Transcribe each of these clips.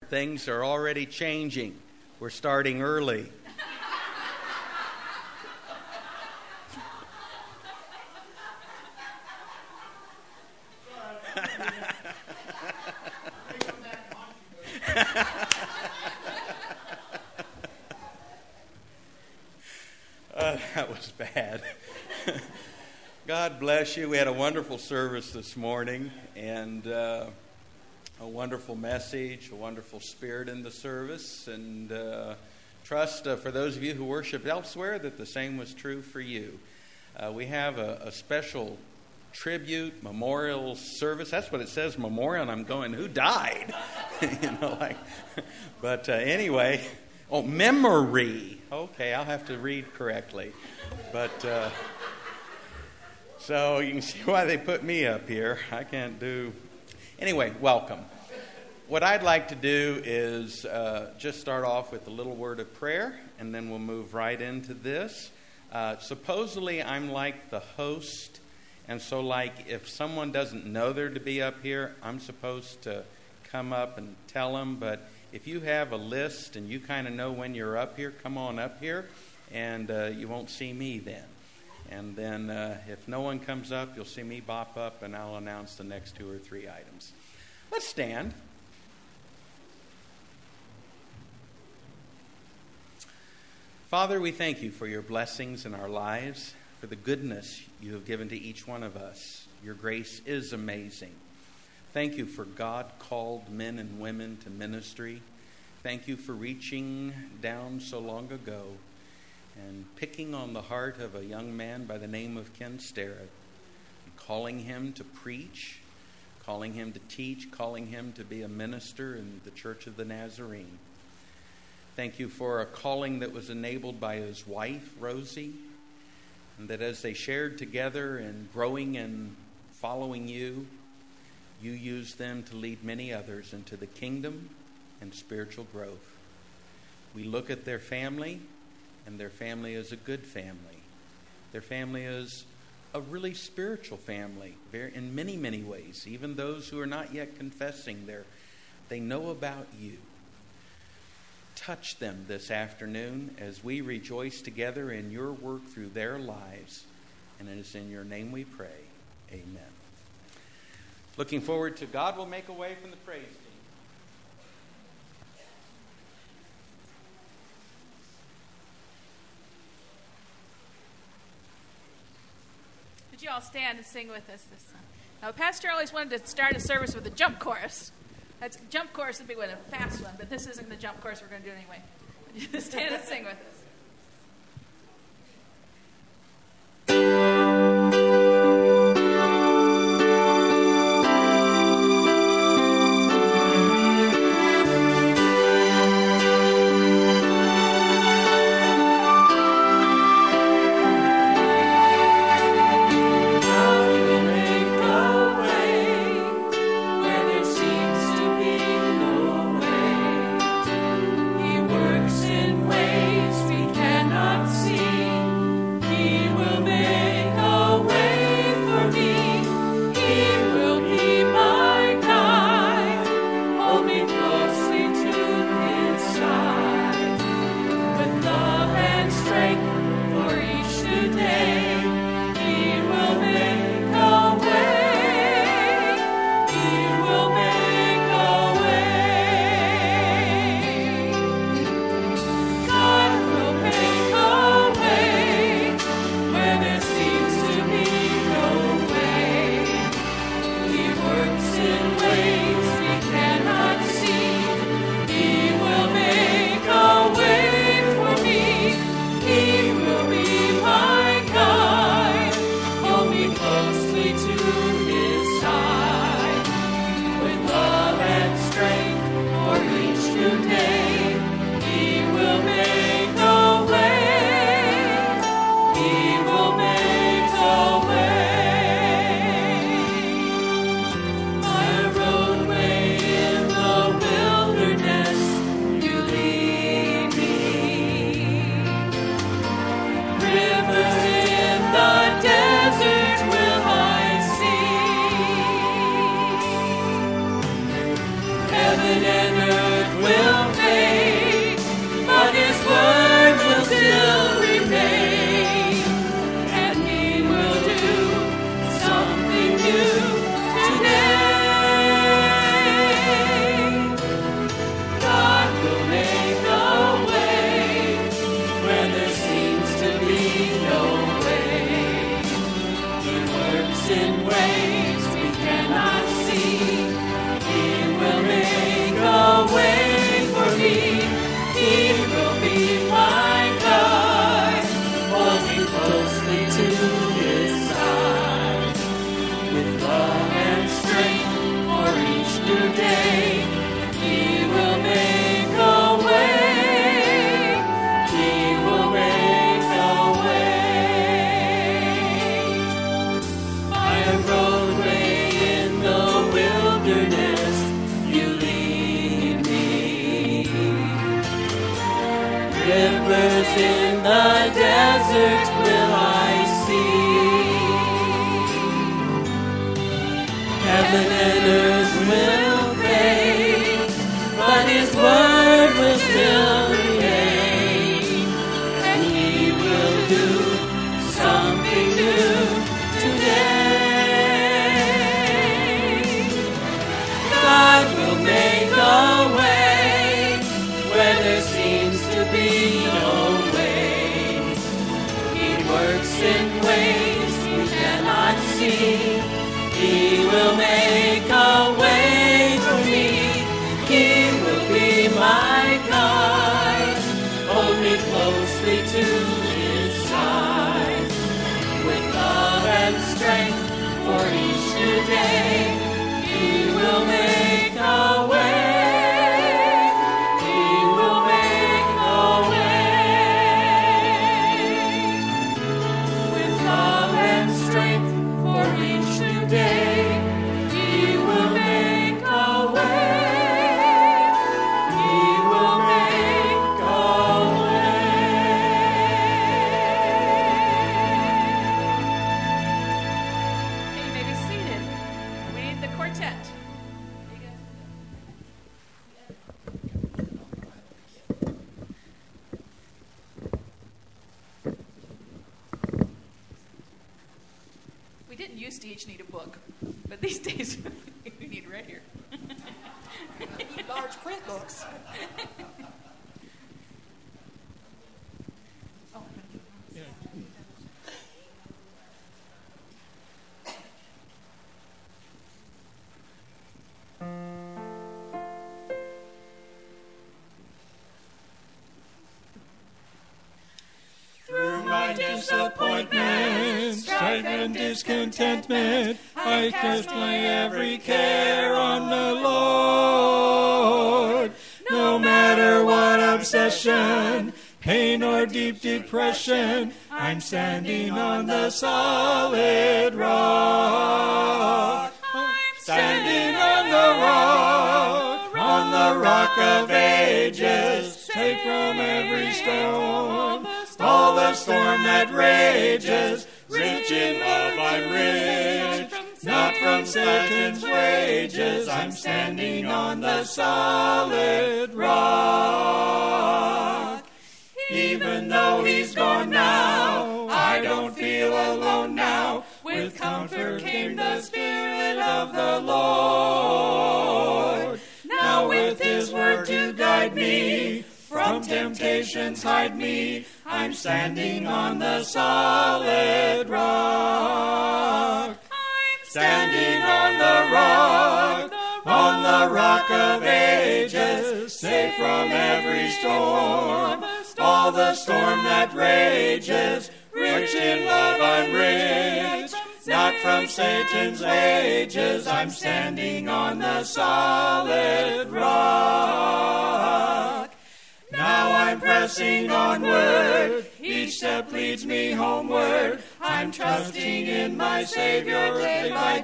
Things are already changing. We're starting early. That was bad. God bless you. We had a wonderful service this morning, and a wonderful message, a wonderful spirit in the service, and trust for those of you who worship elsewhere that the same was true for you. We have a special tribute memorial service. That's what it says, memorial, and I'm going, who died? Anyway, memory. Okay, I'll have to read correctly. But so you can see why they put me up here. I can't do... Anyway, welcome. What I'd like to do is just start off with a little word of prayer, and then we'll move right into this. Supposedly, I'm like the host, and so like if someone doesn't know they're to be up here, I'm supposed to come up and tell them. But if you have a list and you kind of know when you're up here, come on up here, and you won't see me then. And then if no one comes up, you'll see me bop up, and I'll announce the next 2 or 3 items. Let's stand. Father, we thank you for your blessings in our lives, for the goodness you have given to each one of us. Your grace is amazing. Thank you for God-called men and women to ministry. Thank you for reaching down so long ago and picking on the heart of a young man by the name of Ken Starrett, and calling him to preach, calling him to teach, calling him to be a minister in the Church of the Nazarene. Thank you for a calling that was enabled by his wife, Rosie, and that as they shared together in growing and following you, you used them to lead many others into the kingdom and spiritual growth. We look at their family, and their family is a good family. Their family is a really spiritual family in many, many ways. Even those who are not yet confessing, they know about you. Touch them this afternoon as we rejoice together in your work through their lives. And it is in your name we pray. Amen. Looking forward to God will make a way from the praise team. Could you all stand and sing with us this time? Now, Pastor always wanted to start a service with a jump chorus. Jump chorus would be a fast one, but this isn't the jump chorus we're going to do anyway. Just stand and sing with us. Ways Rivers in the desert will I see. Heaven and earth will fade, but His word will still remain. And He will do something new today. God will make a way where there seems to be no way. He works in ways we cannot see. He will make a way for me. He will be my guide. Hold me closely to His side. With love and strength for each new day, He will make a way. Each need a book, but these days we need right here. Large print books. Through my disappointment, strife and discontentment, I cast my every care on the Lord. No matter what obsession, pain or deep depression, I'm standing on the solid rock. I'm standing on the rock of ages, safe from every storm. All the storm that rages, rich in love I'm rich, not from Satan's wages. I'm standing on the solid rock. Even though he's gone now, I don't feel alone now. With comfort came the Spirit of the Lord. Now with His word to guide me, from temptations hide me, I'm standing on the solid rock. I'm standing on the rock of ages, safe from every storm. All the storm that rages, rich in love I'm rich, not from Satan's wages. I'm standing on the solid rock. Now I'm pressing onward, each step leads me homeward. I'm trusting in my Savior day by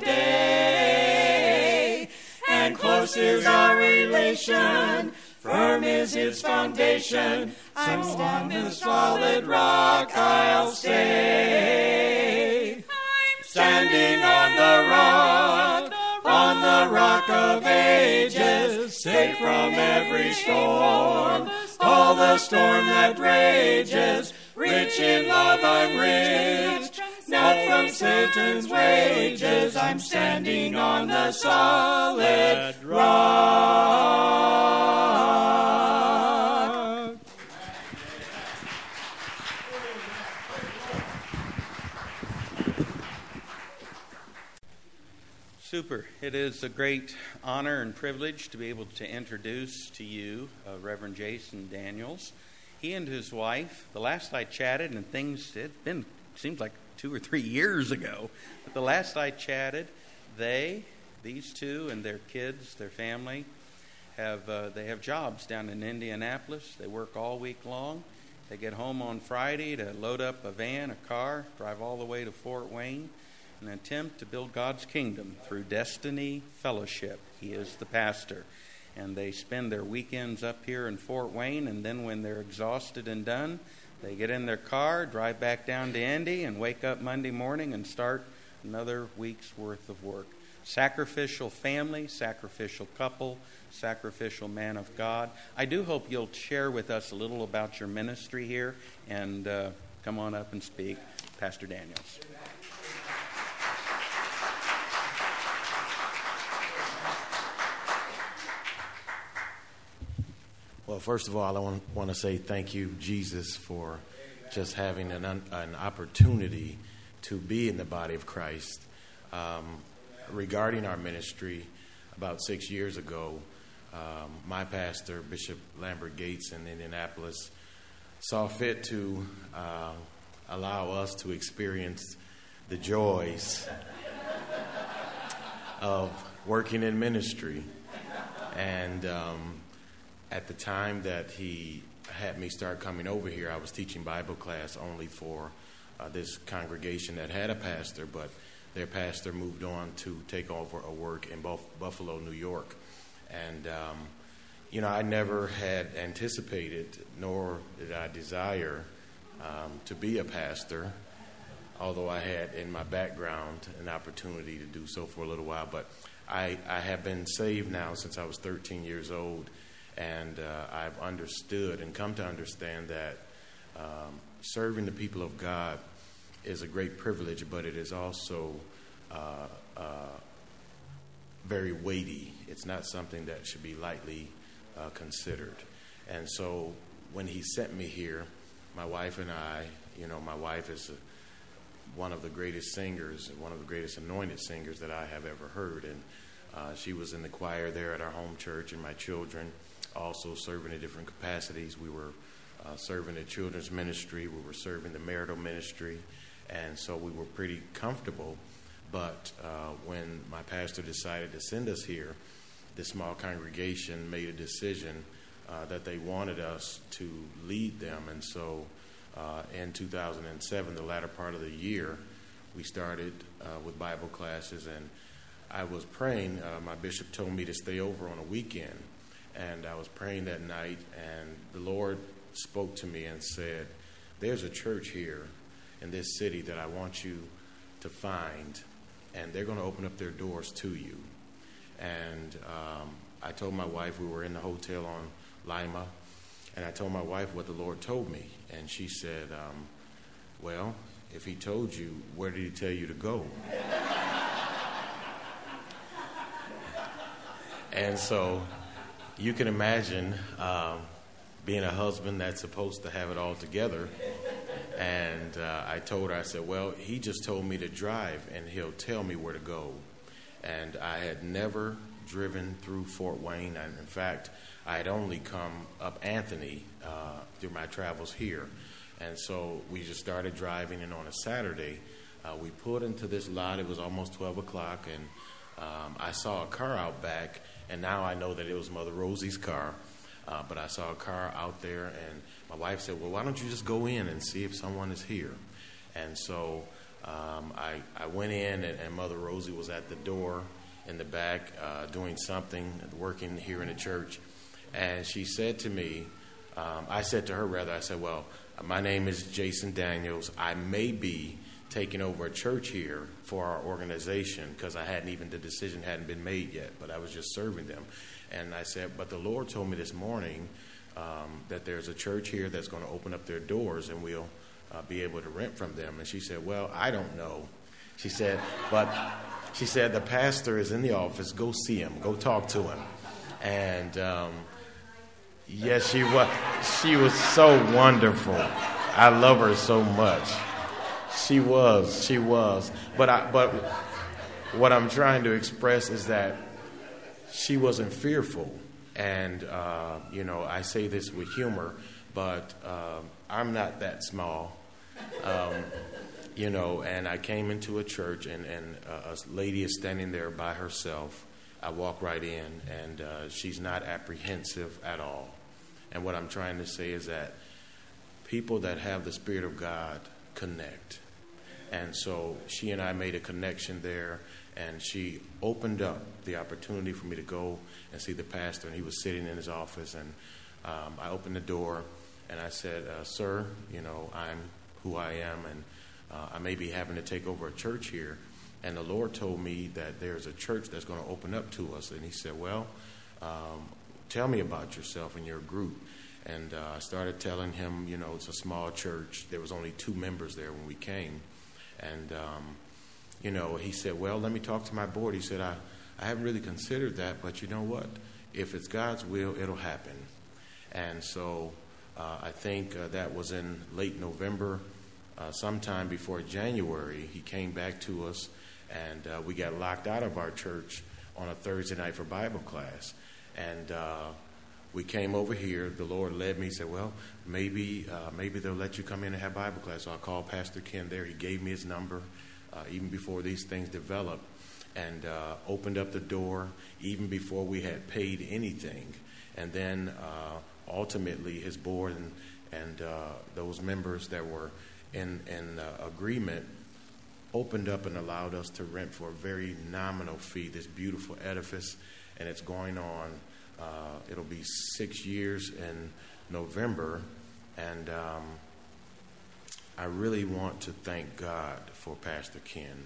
day. And close is our relation, firm is His foundation. So on this solid rock I'll stay. I'm standing on the rock of ages, safe from every storm. All the storm that rages, rich in love I'm rich, not from Satan's wages. I'm standing on the solid rock. Super. It is a great honor and privilege to be able to introduce to you Reverend Jason Daniels. He and his wife, the last I chatted, and seems like 2 or 3 years ago, but the last I chatted, these two and their kids, their family, they have jobs down in Indianapolis. They work all week long. They get home on Friday to load up a van, a car, drive all the way to Fort Wayne, and attempt to build God's kingdom through Destiny Fellowship. He is the pastor. and they spend their weekends up here in Fort Wayne, and then when they're exhausted and done, they get in their car, drive back down to Indy, and wake up Monday morning and start another week's worth of work. Sacrificial family, sacrificial couple, sacrificial man of God. I do hope you'll share with us a little about your ministry here, and come on up and speak. Pastor Daniels. Well, first of all, I want to say thank you, Jesus, for just having an opportunity to be in the body of Christ. Regarding our ministry, about 6 years ago, my pastor, Bishop Lambert Gates in Indianapolis, saw fit to allow us to experience the joys of working in ministry. And at the time that he had me start coming over here, I was teaching Bible class only for this congregation that had a pastor, but their pastor moved on to take over a work in Buffalo, New York. And, I never had anticipated, nor did I desire to be a pastor, although I had in my background an opportunity to do so for a little while. But I have been saved now since I was 13 years old, and I've understood and come to understand that serving the people of God is a great privilege, but it is also very weighty. It's not something that should be lightly considered. And so when he sent me here, my wife and I, my wife is one of the greatest singers, one of the greatest anointed singers that I have ever heard. And she was in the choir there at our home church, and my children also serving in different capacities. We were serving the children's ministry. We were serving the marital ministry. And so we were pretty comfortable. But when my pastor decided to send us here, this small congregation made a decision that they wanted us to lead them. And so in 2007, the latter part of the year, we started with Bible classes. And I was praying. My bishop told me to stay over on a weekend. And I was praying that night, and the Lord spoke to me and said, there's a church here in this city that I want you to find, and they're going to open up their doors to you. And I told my wife, we were in the hotel on Lima, and I told my wife what the Lord told me. And she said, well, if he told you, where did he tell you to go? And so you can imagine being a husband that's supposed to have it all together. And I told her, I said, well, he just told me to drive, and he'll tell me where to go. And I had never driven through Fort Wayne. And in fact, I had only come up Anthony through my travels here. And so we just started driving, and on a Saturday, we pulled into this lot. It was almost 12 o'clock, and I saw a car out back, and now I know that it was Mother Rosie's car. But I saw a car out there, and my wife said, well, why don't you just go in and see if someone is here? And so I went in, and Mother Rosie was at the door in the back doing something, working here in the church. And she said to me, I said to her, I said, well, my name is Jason Daniels. I may be taking over a church here for our organization, because the decision hadn't been made yet, but I was just serving them. And I said, but the Lord told me this morning that there's a church here that's going to open up their doors, and we'll be able to rent from them. And she said, well, I don't know. She said, the pastor is in the office. Go see him. Go talk to him. And yes, she was. She was so wonderful. I love her so much. She was. But what I'm trying to express is that she wasn't fearful. And, I say this with humor, but I'm not that small. And I came into a church, and a lady is standing there by herself. I walk right in, and she's not apprehensive at all. And what I'm trying to say is that people that have the Spirit of God connect. And so she and I made a connection there, And she opened up the opportunity for me to go and see the pastor, and he was sitting in his office. And I opened the door, and I said, sir, I'm who I am, and I may be having to take over a church here. And the Lord told me that there's a church that's going to open up to us. And he said, well, tell me about yourself and your group. And I started telling him, it's a small church. There was only 2 members there when we came. And, he said, well, let me talk to my board. He said, I haven't really considered that, but you know what? If it's God's will, it'll happen. And so I think that was in late November, sometime before January. He came back to us, and we got locked out of our church on a Thursday night for Bible class. And we came over here. The Lord led me. He said, well, maybe they'll let you come in and have Bible class. So I called Pastor Ken there. He gave me his number even before these things developed, and opened up the door even before we had paid anything. And then ultimately his board and those members that were in agreement opened up and allowed us to rent for a very nominal fee this beautiful edifice. And it's going on. It'll be 6 years in November, and I really want to thank God for Pastor Ken.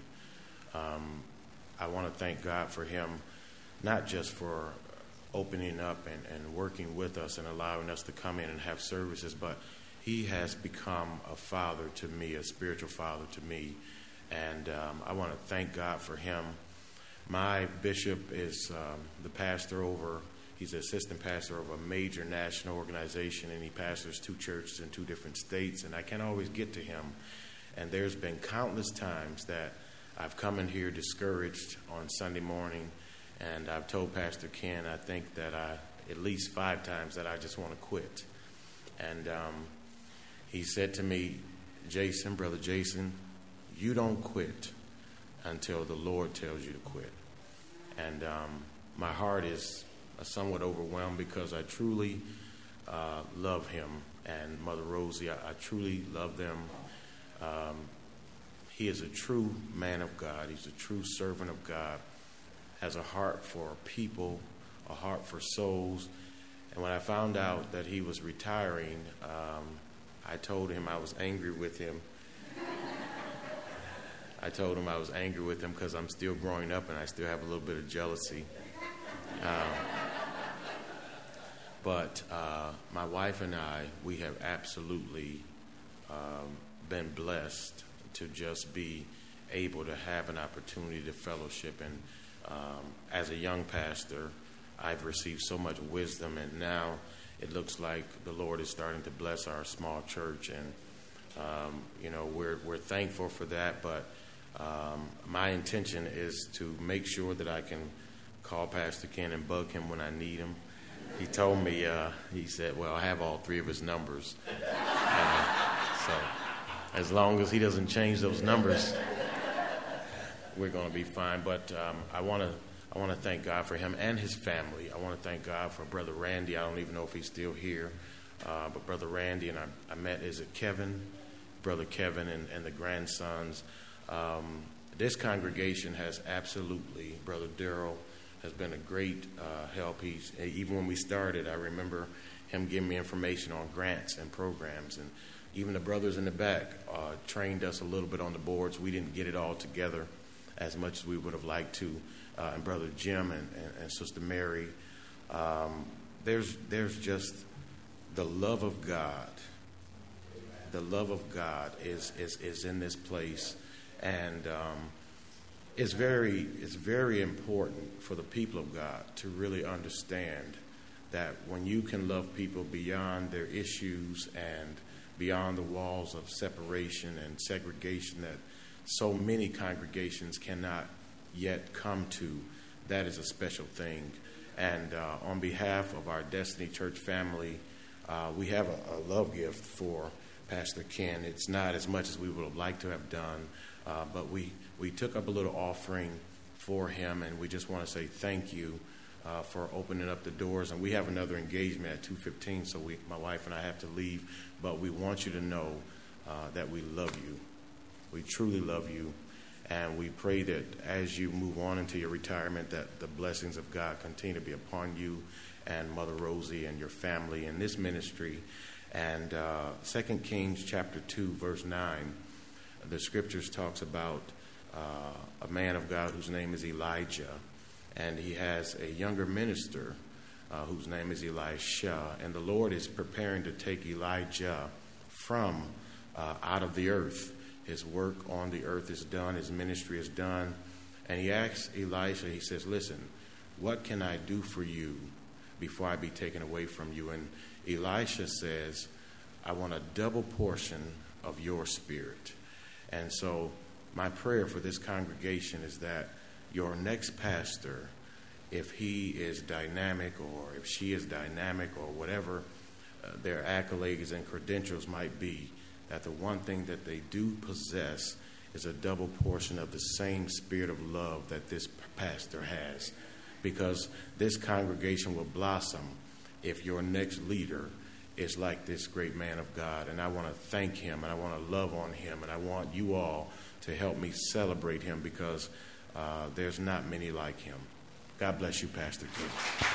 I want to thank God for him, not just for opening up and working with us and allowing us to come in and have services, but he has become a father to me, a spiritual father to me, and I want to thank God for him. My bishop is the pastor over. He's the assistant pastor of a major national organization, and he pastors 2 churches in 2 different states, and I can't always get to him. And there's been countless times that I've come in here discouraged on Sunday morning, and I've told Pastor Ken, I think that at least 5 times that I just want to quit. And he said to me, Brother Jason, you don't quit until the Lord tells you to quit. And my heart is somewhat overwhelmed because I truly love him and Mother Rosie. I truly love them. He is a true man of God. He's a true servant of God, has a heart for people, a heart for souls. And when I found out that he was retiring, I told him I was angry with him. I told him I was angry with him because I'm still growing up and I still have a little bit of jealousy. But my wife and I, we have absolutely been blessed to just be able to have an opportunity to fellowship. And as a young pastor, I've received so much wisdom, and now it looks like the Lord is starting to bless our small church. And we're thankful for that, but my intention is to make sure that I can call Pastor Ken and bug him when I need him. He told me, he said, well, I have all 3 of his numbers. So as long as he doesn't change those numbers, we're going to be fine. But I want to thank God for him and his family. I want to thank God for Brother Randy. I don't even know if he's still here. But Brother Randy and I met, Kevin? Brother Kevin and the grandsons. This congregation has absolutely, Brother Darrell has been a great help. Even when we started, I remember him giving me information on grants and programs. And even the brothers in the back trained us a little bit on the boards. We didn't get it all together as much as we would have liked to. And Brother Jim and Sister Mary, there's just the love of God. The love of God is in this place, and it's very important for the people of God to really understand that when you can love people beyond their issues and beyond the walls of separation and segregation that so many congregations cannot yet come to, that is a special thing. And on behalf of our Destiny Church family, we have a love gift for Pastor Ken. It's not as much as we would have liked to have done, but we took up a little offering for him, and we just want to say thank you for opening up the doors. And we have another engagement at 2:15, so my wife and I have to leave, but we want you to know that we love you. We truly love you. And we pray that as you move on into your retirement, that the blessings of God continue to be upon you and Mother Rosie and your family in this ministry. And 2 Kings chapter 2, verse 9, the scriptures talks about a man of God whose name is Elijah. And he has a younger minister whose name is Elisha. And the Lord is preparing to take Elijah from out of the earth. His work on the earth is done. His ministry is done. And he asks Elisha, he says, listen, what can I do for you before I be taken away from you? And Elisha says, I want a double portion of your spirit. And so my prayer for this congregation is that your next pastor, if he is dynamic or if she is dynamic or whatever their accolades and credentials might be, that the one thing that they do possess is a double portion of the same spirit of love that this pastor has. Because this congregation will blossom if your next leader is like this great man of God. And I want to thank him, and I want to love on him, and I want you all to help me celebrate him, because there's not many like him. God bless you, Pastor King.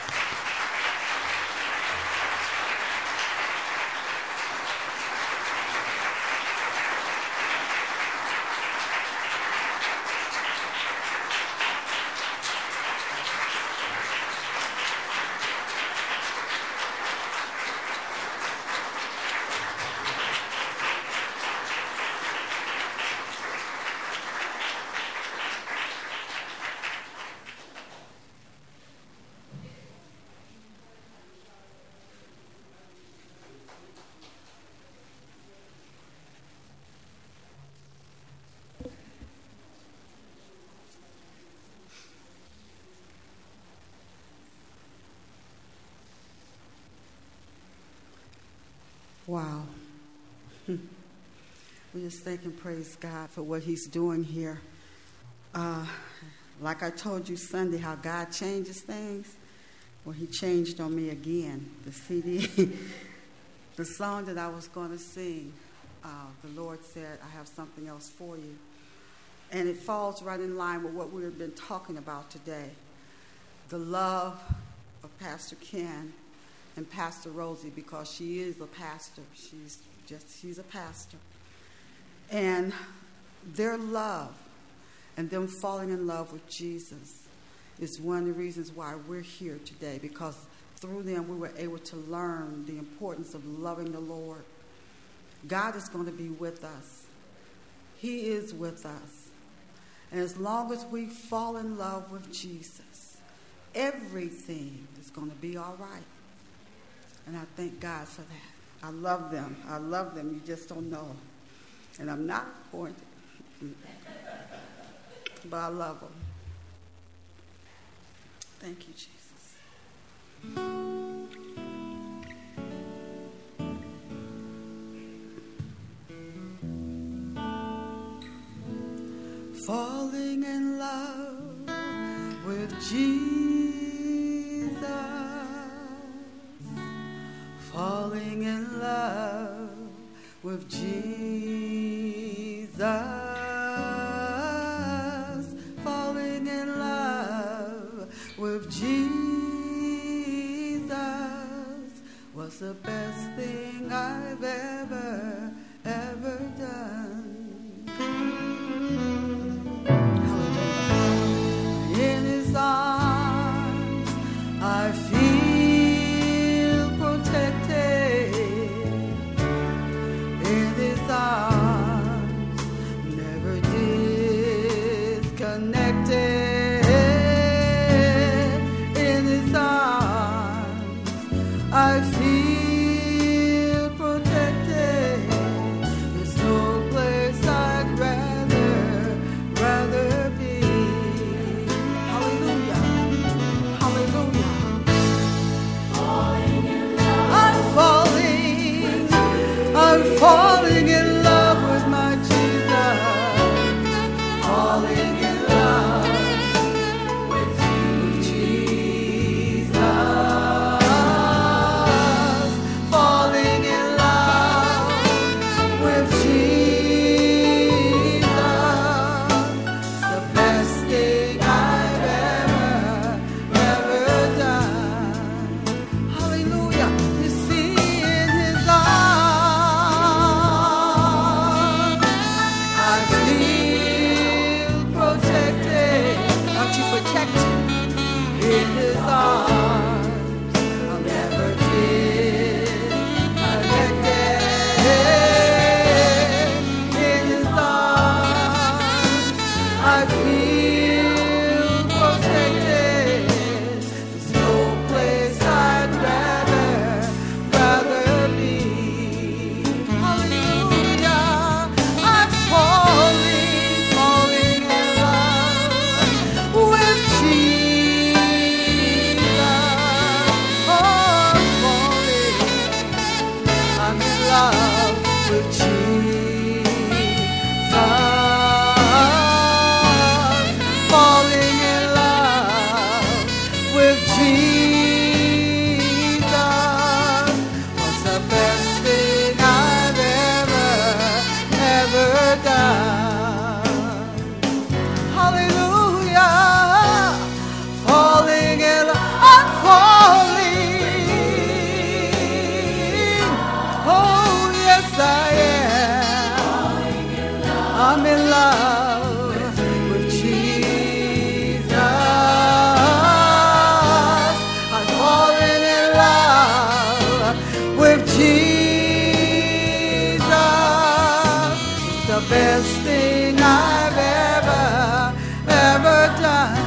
Wow. We just thank and praise God for what he's doing here. Like I told you Sunday, how God changes things. Well, he changed on me again. The CD, the song that I was going to sing, the Lord said, I have something else for you. And it falls right in line with what we've been talking about today. The love of Pastor Ken and Pastor Rosie, because she is a pastor. She's a pastor. And their love and them falling in love with Jesus is one of the reasons why we're here today, because through them we were able to learn the importance of loving the Lord. God is going to be with us. He is with us. And as long as we fall in love with Jesus, everything is going to be all right. And I thank God for that. I love them. I love them. You just don't know. And I'm not going to. But I love them. Thank you, Jesus. Falling in love with Jesus. Falling in love with Jesus. Falling in love with Jesus was the best thing I've ever done. Hallelujah. In his arms I feel protected. In his arms, never disconnected. In his arms, I feel protected. There's no place I'd rather be. Hallelujah. Hallelujah. I'm falling in love with my Jesus. Falling in love with Jesus. Falling in love with Jesus love with Jesus. Falling in love with Jesus was the best thing I've ever done. Hallelujah. Falling in love. I'm falling. Oh, yes, I am. I'm in love with Jesus. I'm falling in love with Jesus. It's the best thing I've ever done.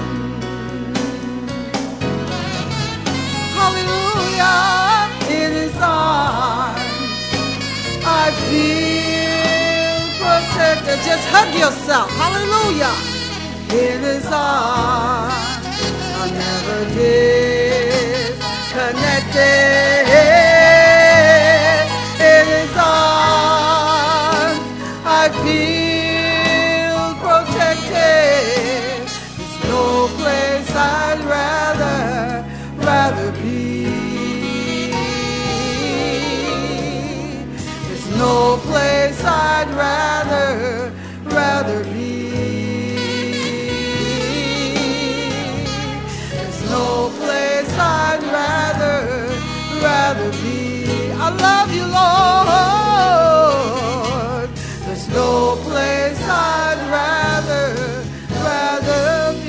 Hallelujah. In His arms I feel protected. Just hug yourself. Hallelujah. In His arms I'm never disconnected. In His arms I feel protected. There's no place I'd rather be. There's no place I'd rather be. There's no place I'd rather be. I love you, Lord. There's no place I'd rather be.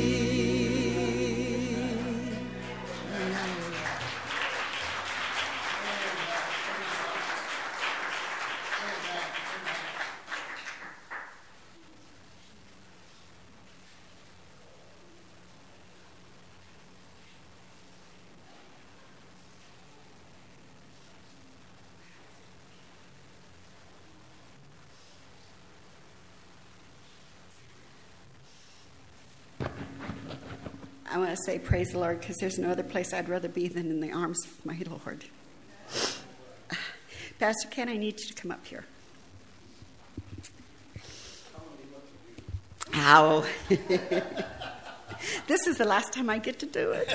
I want to say praise the Lord because there's no other place I'd rather be than in the arms of my Lord. Pastor Ken, I need you to come up here. Ow. This is the last time I get to do it.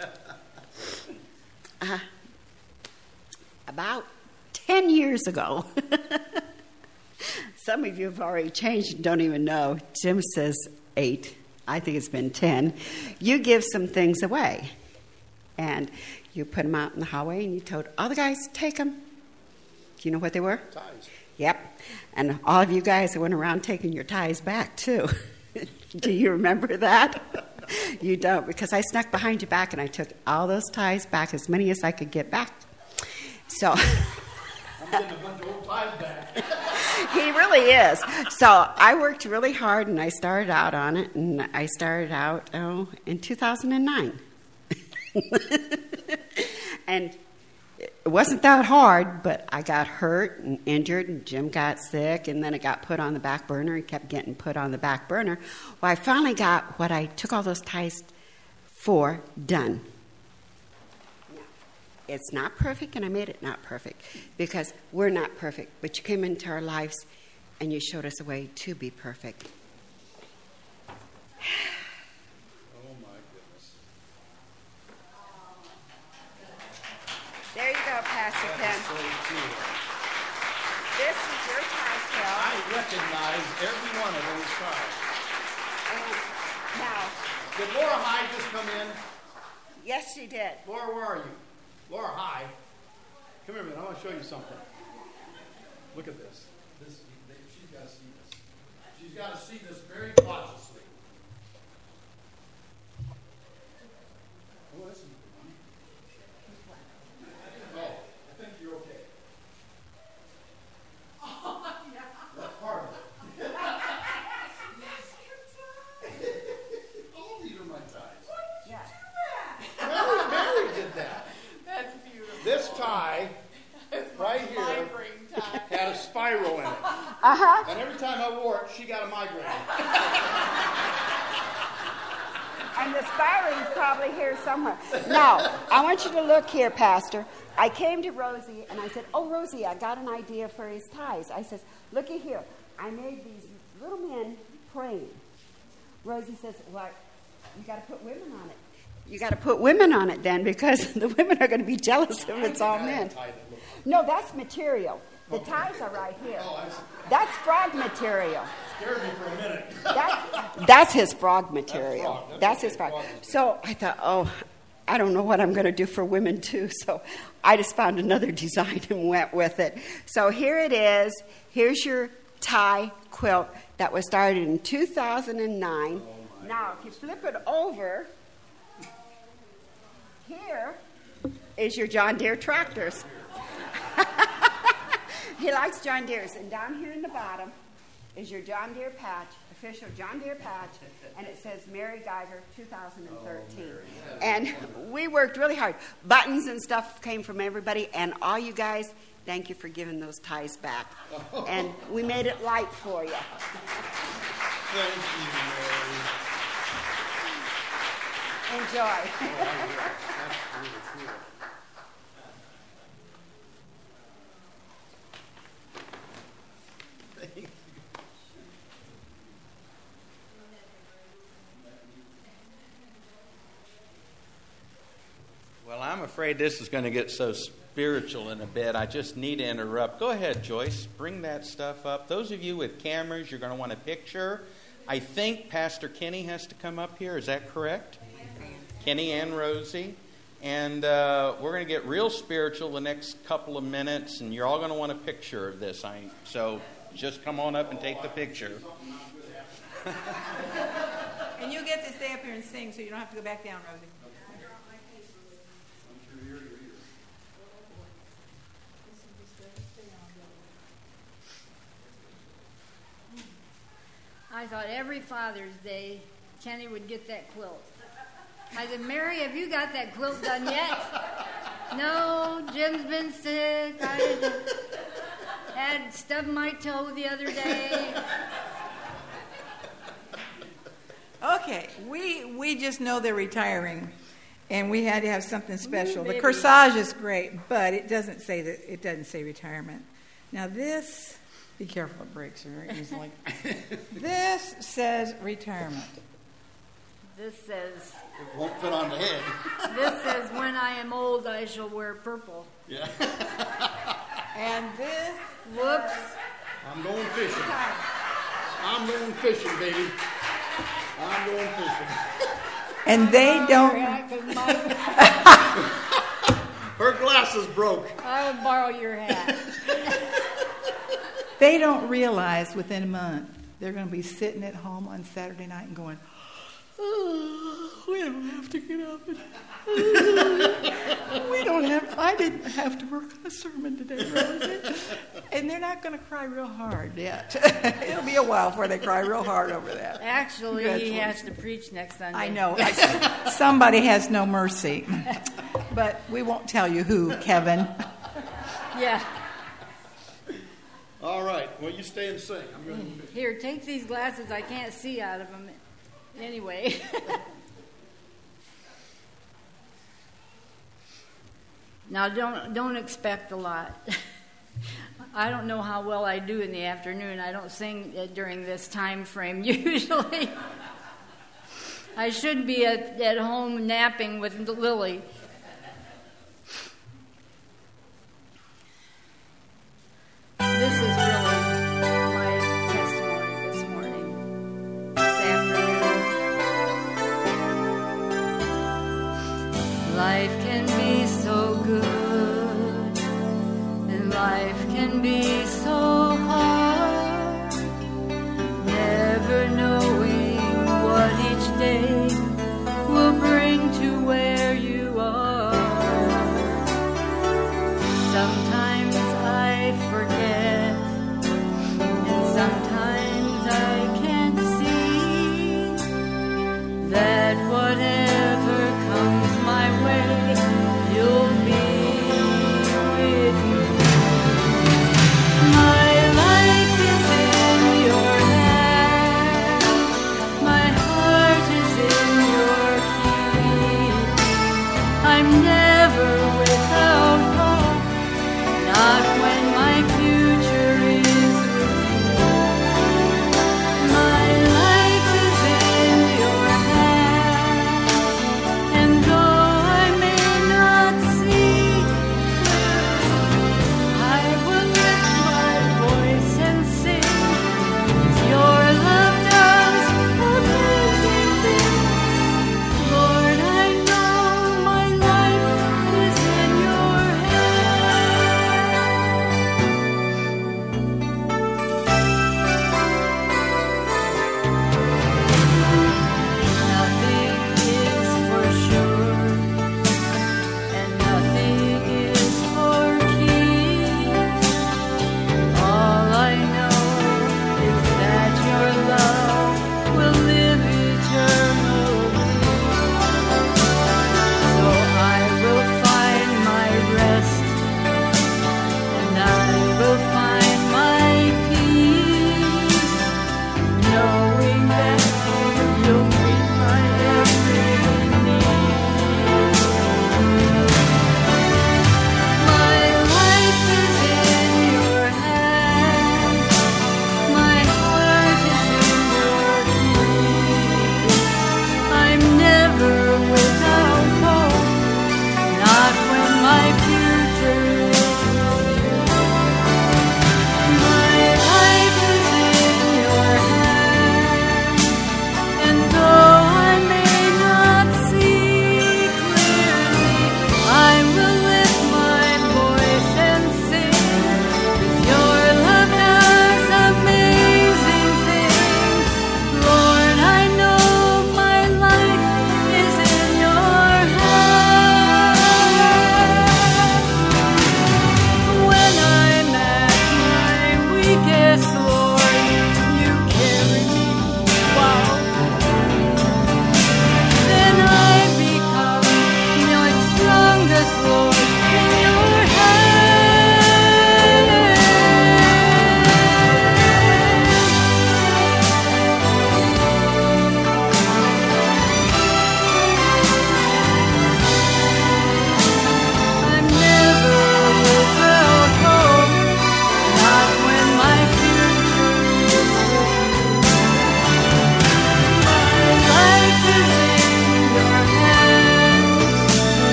About 10 years ago, some of you have already changed and don't even know. Jim says 8. I think it's been 10. You give some things away. And you put them out in the hallway and you told all the guys, take them. Do you know what they were? Ties. Yep. And all of you guys went around taking your ties back, too. Do you remember that? You don't, because I snuck behind your back and I took all those ties back, as many as I could get back. So I'm getting a bunch of old ties back. he really is. So I worked really hard and I started out on it, and I started out in 2009. And it wasn't that hard, but I got hurt and injured, and Jim got sick, and then it got put on the back burner and kept getting put on the back burner. Well, I finally got what I took all those ties for done. It's not perfect, and I made it not perfect, because we're not perfect, but you came into our lives and you showed us a way to be perfect. Oh, my goodness. There you go, Pastor Ken. So cool. This is your tie, Phil. I recognize every one of those ties. Now, Did Laura Hyde just come in? yes, she did. Laura, where are you? Laura Hyde. Come here a minute. I want to show you something. Look at this. She's got to see this. She's got to see this very cautiously. Oh, that's a good one. Oh, I think you're okay. Oh, yeah. That's part of it. All these are my ties. Yes. Mary did that. That's beautiful. This tie right here Migraine tie. had a spiral in it. Uh-huh. And every time I wore it, she got a migraine. And the spiral's probably here somewhere. Now, I want you to look here, Pastor. I came to Rosie and I said, "Oh, Rosie, I got an idea for his ties." I says, "Looky here. I made these little men praying." Rosie says, "Well, you got to put women on it." You got to put women on it then, because the women are going to be jealous if it's all men. No, that's material. The ties are right here. That's frog material. Scared me for a minute. That's his frog material. That's his frog. So I thought, oh, I don't know what I'm going to do for women too. So I just found another design and went with it. So here it is. Here's your tie quilt that was started in 2009. Now, if you flip it over, here is your John Deere tractors. He likes John Deere's. And down here in the bottom is your John Deere patch, official John Deere patch, and it says Mary Geiger 2013. And we worked really hard. Buttons and stuff came from everybody, and all you guys, thank you for giving those ties back. And we made it light for you. Thank you, Mary. Enjoy. Well, I'm afraid this is going to get so spiritual in a bit. I just need to interrupt. Go ahead, Joyce. Bring that stuff up. Those of you with cameras, you're going to want a picture. I think Pastor Kenny has to come up here. Is that correct? Kenny and Rosie. And we're going to get real spiritual the next couple of minutes, and you're all going to want a picture of this. So just come on up and take the picture. And you get to stay up here and sing, so you don't have to go back down, Rosie. I thought every Father's Day, Kenny would get that quilt. I said, "Mary, have you got that quilt done yet?" "No, Jim's been sick. I had stubbed my toe the other day." Okay, we just know they're retiring, and we had to have something special. The corsage is great, but it doesn't say retirement. Now this. Be careful, it breaks very easily. This says retirement. This says, It won't fit on the head. this says, "When I am old, I shall wear purple." Yeah. And this Whoops. I'm going fishing. I'm going fishing, baby. I'm going fishing. and they don't. Her glasses broke. I will borrow your hat. They don't realize within a month they're going to be sitting at home on Saturday night and going, "Oh, we don't have to get up. I didn't have to work on a sermon today, Rosie." And they're not going to cry real hard yet. It'll be a while before they cry real hard over that. Actually, he has to preach next Sunday. I know. Somebody has no mercy. But we won't tell you who, Kevin. Yeah. All right. Well, you stay and sing. I'm going to. Here, take these glasses. I can't see out of them. Anyway. Now, don't expect a lot. I don't know how well I do in the afternoon. I don't sing during this time frame usually. I should be at home napping with Lily. This is really my testimony this morning, this afternoon. Life can be so good, and life can be so hard, never knowing what each day will bring to where you are. Sometimes I forget, and sometimes I can't see that whatever comes my way, you'll be with me. My life is in your hands, my heart is in your keys. I'm never without hope.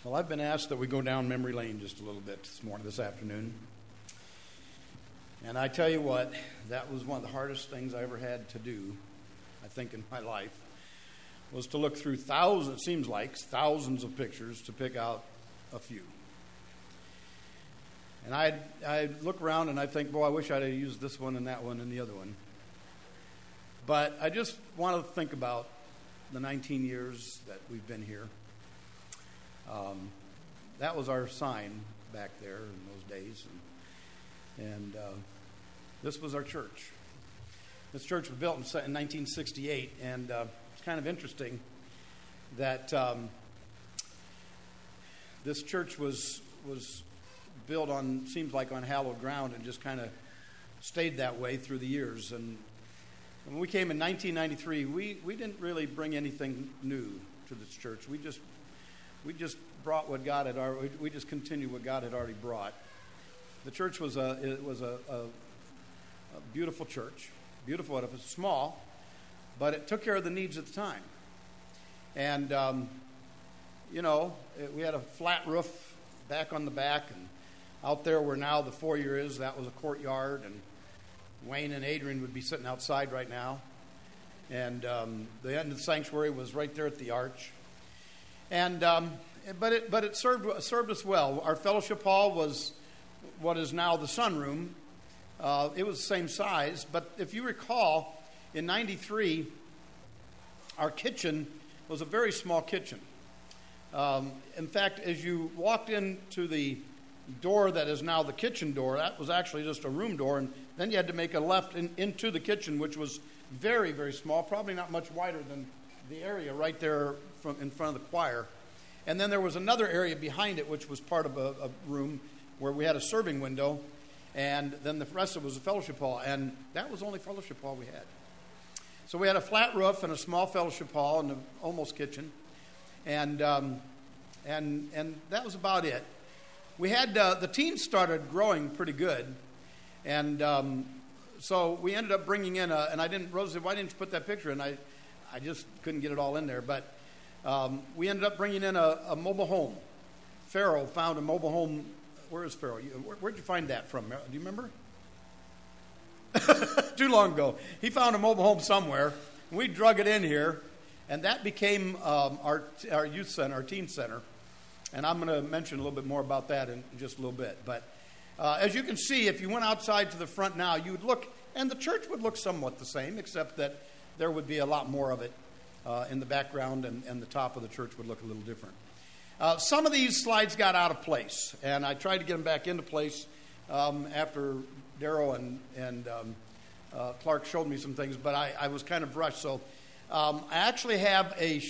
Well, I've been asked that we go down memory lane just a little bit this afternoon. And I tell you what, that was one of the hardest things I ever had to do, I think, in my life, was to look through thousands of pictures to pick out a few. And I look around and I think, boy, I wish I'd have used this one and that one and the other one. But I just want to think about the 19 years that we've been here. That was our sign back there in those days. And this was our church. This church was built in 1968, and it's kind of interesting that this church was built on, seems like on hallowed ground, and just kind of stayed that way through the years. And when we came in 1993, we didn't really bring anything new to this church. We just brought what God had already. We just continued what God had already brought. The church was a beautiful church. Beautiful. It was small, but it took care of the needs at the time. And we had a flat roof back on the back, and out there where now the foyer is, that was a courtyard, and Wayne and Adrian would be sitting outside right now. And the end of the sanctuary was right there at the arch. And but it served us well. Our fellowship hall was what is now the sunroom. It was the same size, but if you recall, in '93, our kitchen was a very small kitchen. In fact, as you walked into the door that is now the kitchen door, that was actually just a room door, and then you had to make a left into the kitchen, which was very, very small, probably not much wider than the area right there in front of the choir. And then there was another area behind it, which was part of a room where we had a serving window, and then the rest of it was a fellowship hall, and that was the only fellowship hall we had. So we had a flat roof and a small fellowship hall and an almost kitchen, and that was about it. We had the teens started growing pretty good, and so we ended up bringing in Rosie, why didn't you put that picture in? I just couldn't get it all in there, but we ended up bringing in a mobile home. Pharaoh found a mobile home. Where is Pharaoh? Where'd you find that from? Do you remember? Too long ago. He found a mobile home somewhere. We drug it in here, and that became our youth center, our teen center. And I'm going to mention a little bit more about that in just a little bit. But as you can see, if you went outside to the front now, you would look, and the church would look somewhat the same, except that there would be a lot more of it in the background, and the top of the church would look a little different. Some of these slides got out of place, and I tried to get them back into place after Darrow and Clark showed me some things, but I was kind of rushed. So I actually have a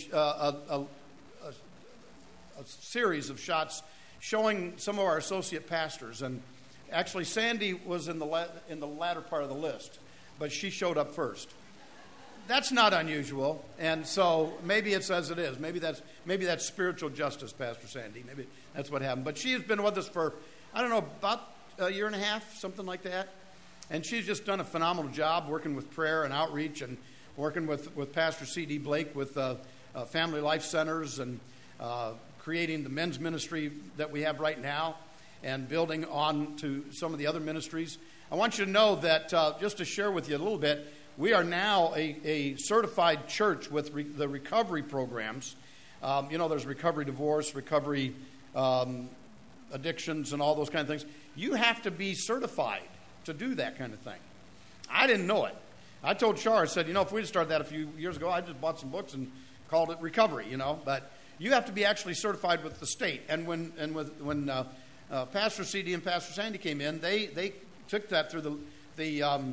series of shots showing some of our associate pastors, and actually Sandy was in the latter part of the list, but she showed up first. That's not unusual, and so maybe it's as it is. Maybe that's spiritual justice, Pastor Sandy. Maybe that's what happened. But she has been with us for, I don't know, about a year and a half, something like that. And she's just done a phenomenal job working with prayer and outreach, and working with Pastor C.D. Blake with Family Life Centers, and creating the men's ministry that we have right now, and building on to some of the other ministries. I want you to know that, just to share with you a little bit, we are now a certified church with the recovery programs. There's recovery divorce, recovery addictions, and all those kind of things. You have to be certified to do that kind of thing. I didn't know it. I told Char, I said, if we'd started that a few years ago, I just bought some books and called it recovery, But you have to be actually certified with the state. And when Pastor C.D. and Pastor Sandy came in, they took that through the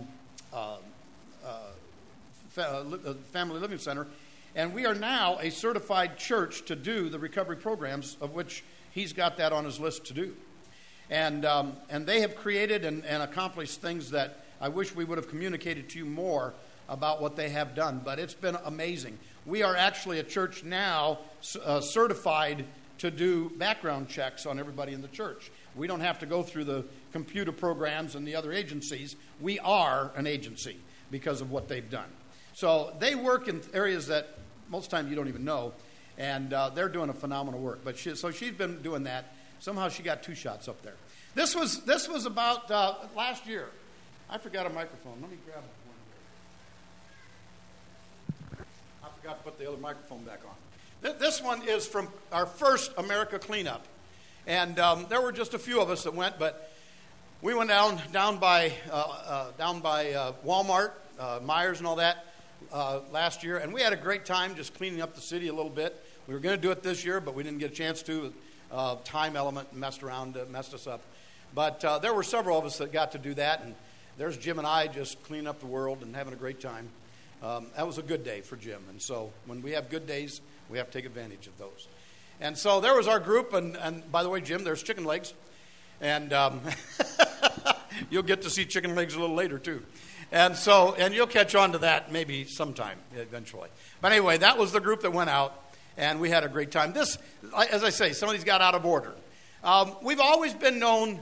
Family Living Center, and we are now a certified church to do the recovery programs, of which he's got that on his list to do. And they have created and accomplished things that I wish we would have communicated to you more about what they have done, but it's been amazing. We are actually a church now certified to do background checks on everybody in the church. We don't have to go through the computer programs and the other agencies. We are an agency because of what they've done. So they work in areas that most of the time you don't even know. And they're doing a phenomenal work. But so she's been doing that. Somehow she got 2 shots up there. This was about last year. I forgot a microphone. Let me grab one here. I forgot to put the other microphone back on. This one is from our first America Cleanup. And there were just a few of us that went, but we went down by Walmart, Myers and all that last year. And we had a great time just cleaning up the city a little bit. We were going to do it this year, but we didn't get a chance to. Time element messed us up. But there were several of us that got to do that. And there's Jim and I just cleaning up the world and having a great time. That was a good day for Jim. And so when we have good days, we have to take advantage of those. And so there was our group. And by the way, Jim, there's chicken legs. And you'll get to see chicken legs a little later, too. And you'll catch on to that maybe sometime eventually. But anyway, that was the group that went out. And we had a great time. This, as I say, some of these got out of order. We've always been known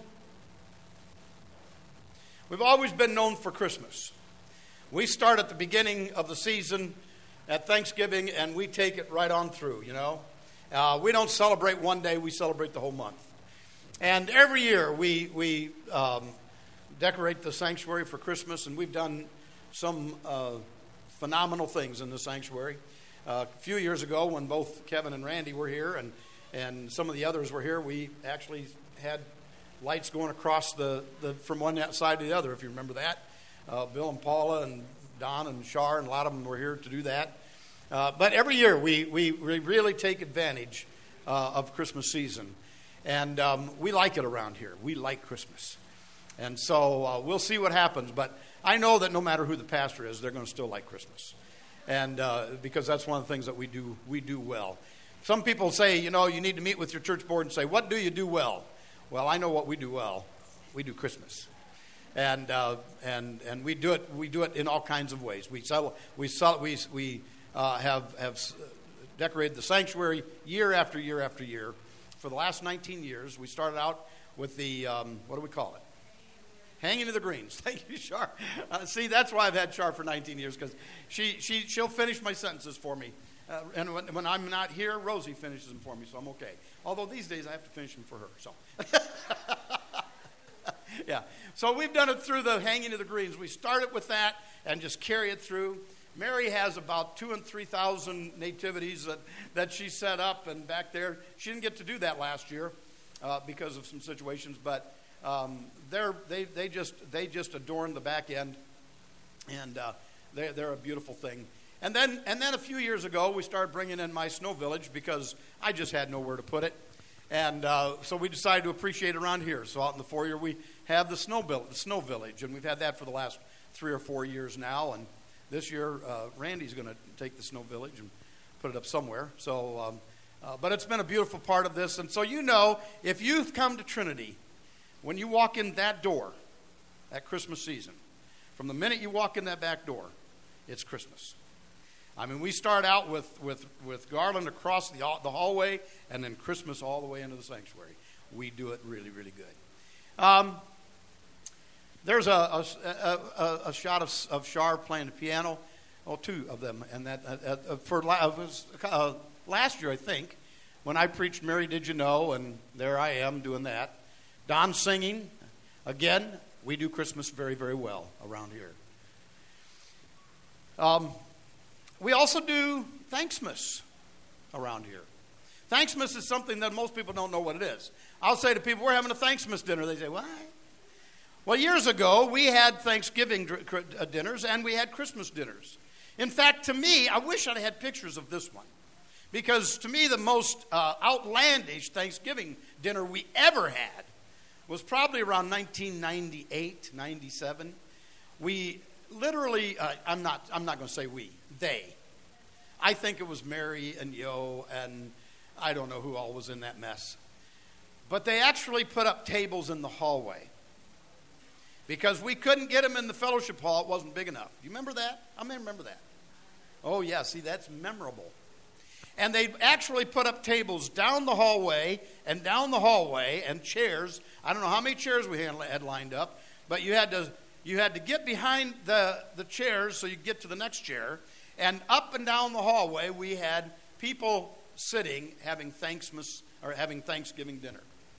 for Christmas. We start at the beginning of the season at Thanksgiving, and we take it right on through, you know. We don't celebrate one day, we celebrate the whole month. And every year we decorate the sanctuary for Christmas, and we've done some phenomenal things in the sanctuary. A few years ago, when both Kevin and Randy were here, and some of the others were here, we actually had lights going across from one side to the other, if you remember that. Bill and Paula and Don and Shar and a lot of them were here to do that. But every year we really take advantage of Christmas season. And we like it around here. We like Christmas. And so we'll see what happens. But I know that no matter who the pastor is, they're going to still like Christmas. And because that's one of the things that we do well. Some people say, you know, you need to meet with your church board and say, what do you do well? Well, I know what we do well. We do Christmas. And we do it in all kinds of ways. We have decorated the sanctuary year after year after year. For the last 19 years, we started out with the, what do we call it? Hanging of the Greens. Thank you, Shar. See, that's why I've had Shar for 19 years, because she'll finish my sentences for me. And when I'm not here, Rosie finishes them for me, so I'm okay. Although these days I have to finish them for her. So, yeah. So we've done it through the Hanging of the Greens. We started with that and just carry it through. Mary has about 2,000 and 3,000 nativities that she set up, and back there, she didn't get to do that last year because of some situations, but they just adorn the back end, and they're a beautiful thing. And then a few years ago, we started bringing in my snow village because I just had nowhere to put it, and so we decided to appreciate it around here. So out in the foyer, we have the snow village, and we've had that for the last 3 or 4 years now. And this year, Randy's going to take the snow village and put it up somewhere. So, but it's been a beautiful part of this, and so you know, if you've come to Trinity, when you walk in that door at Christmas season, from the minute you walk in that back door, it's Christmas. I mean, we start out with garland across the hallway, and then Christmas all the way into the sanctuary. We do it really, really good. There's a shot of Shar playing the piano, 2 of them, and that for last year, I think, when I preached "Mary, Did You Know?" and there I am doing that. Don singing. Again, we do Christmas very, very well around here. We also do Thanksmas around here. Thanksmas is something that most people don't know what it is. I'll say to people, we're having a Thanksmas dinner. They say, what? Well, years ago, we had Thanksgiving dinners and we had Christmas dinners. In fact, to me, I wish I'd had pictures of this one. Because to me, the most outlandish Thanksgiving dinner we ever had was probably around 1998, 97. We literally, I'm not going to say we, they. I think it was Mary and Yo, and I don't know who all was in that mess. But they actually put up tables in the hallway. Because we couldn't get them in the fellowship hall. It wasn't big enough. Do you remember that? I remember that. Oh, yeah. See, that's memorable. And they actually put up tables down the hallway and chairs. I don't know how many chairs we had lined up, but you had to get behind the chairs so you get to the next chair. And up and down the hallway, we had people sitting having Thanksgiving dinner.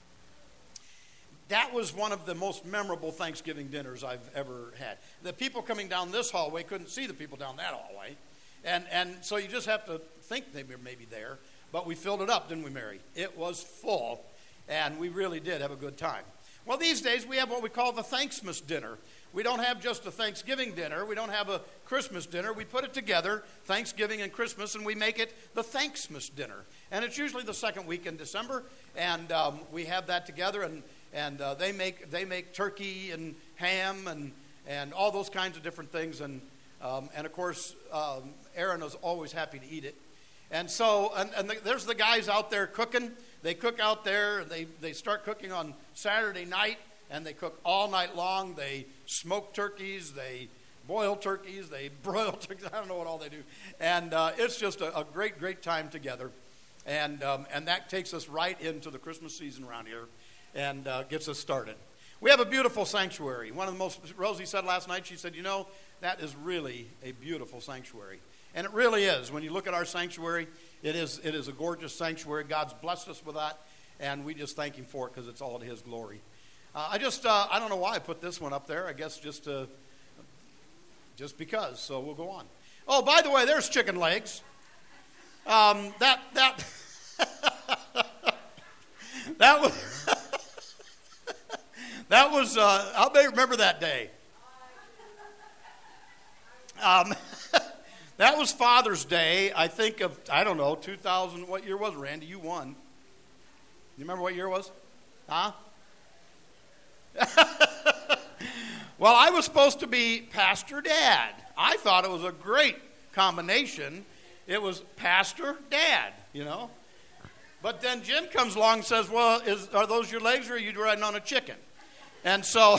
That was one of the most memorable Thanksgiving dinners I've ever had. The people coming down this hallway couldn't see the people down that hallway. And so you just have to think they were maybe there. But we filled it up, didn't we, Mary? It was full, and we really did have a good time. Well, these days we have what we call the Thanksmas dinner. We don't have just a Thanksgiving dinner. We don't have a Christmas dinner. We put it together, Thanksgiving and Christmas, and we make it the Thanksmas dinner. And it's usually the second week in December, and we have that together, and they make turkey and ham and all those kinds of different things, and of course Aaron is always happy to eat it. And so there's the guys out there cooking. They cook out there. They start cooking on Saturday night, and they cook all night long. They smoke turkeys. They boil turkeys. They broil turkeys. I don't know what all they do. And it's just a great time together. And that takes us right into the Christmas season around here and gets us started. We have a beautiful sanctuary. One of the most, Rosie said last night, she said, that is really a beautiful sanctuary. And it really is. When you look at our sanctuary, it is a gorgeous sanctuary. God's blessed us with that, and we just thank him for it because it's all to his glory. I don't know why I put this one up there. I guess just because. So we'll go on. Oh, by the way, there's chicken legs. That was I'll remember that day. That was Father's Day, I think of, 2000, what year was it, Randy? You won. You remember what year it was? Huh? Well, I was supposed to be Pastor Dad. I thought it was a great combination. It was Pastor Dad, But then Jim comes along and says, well, are those your legs or are you riding on a chicken? And so,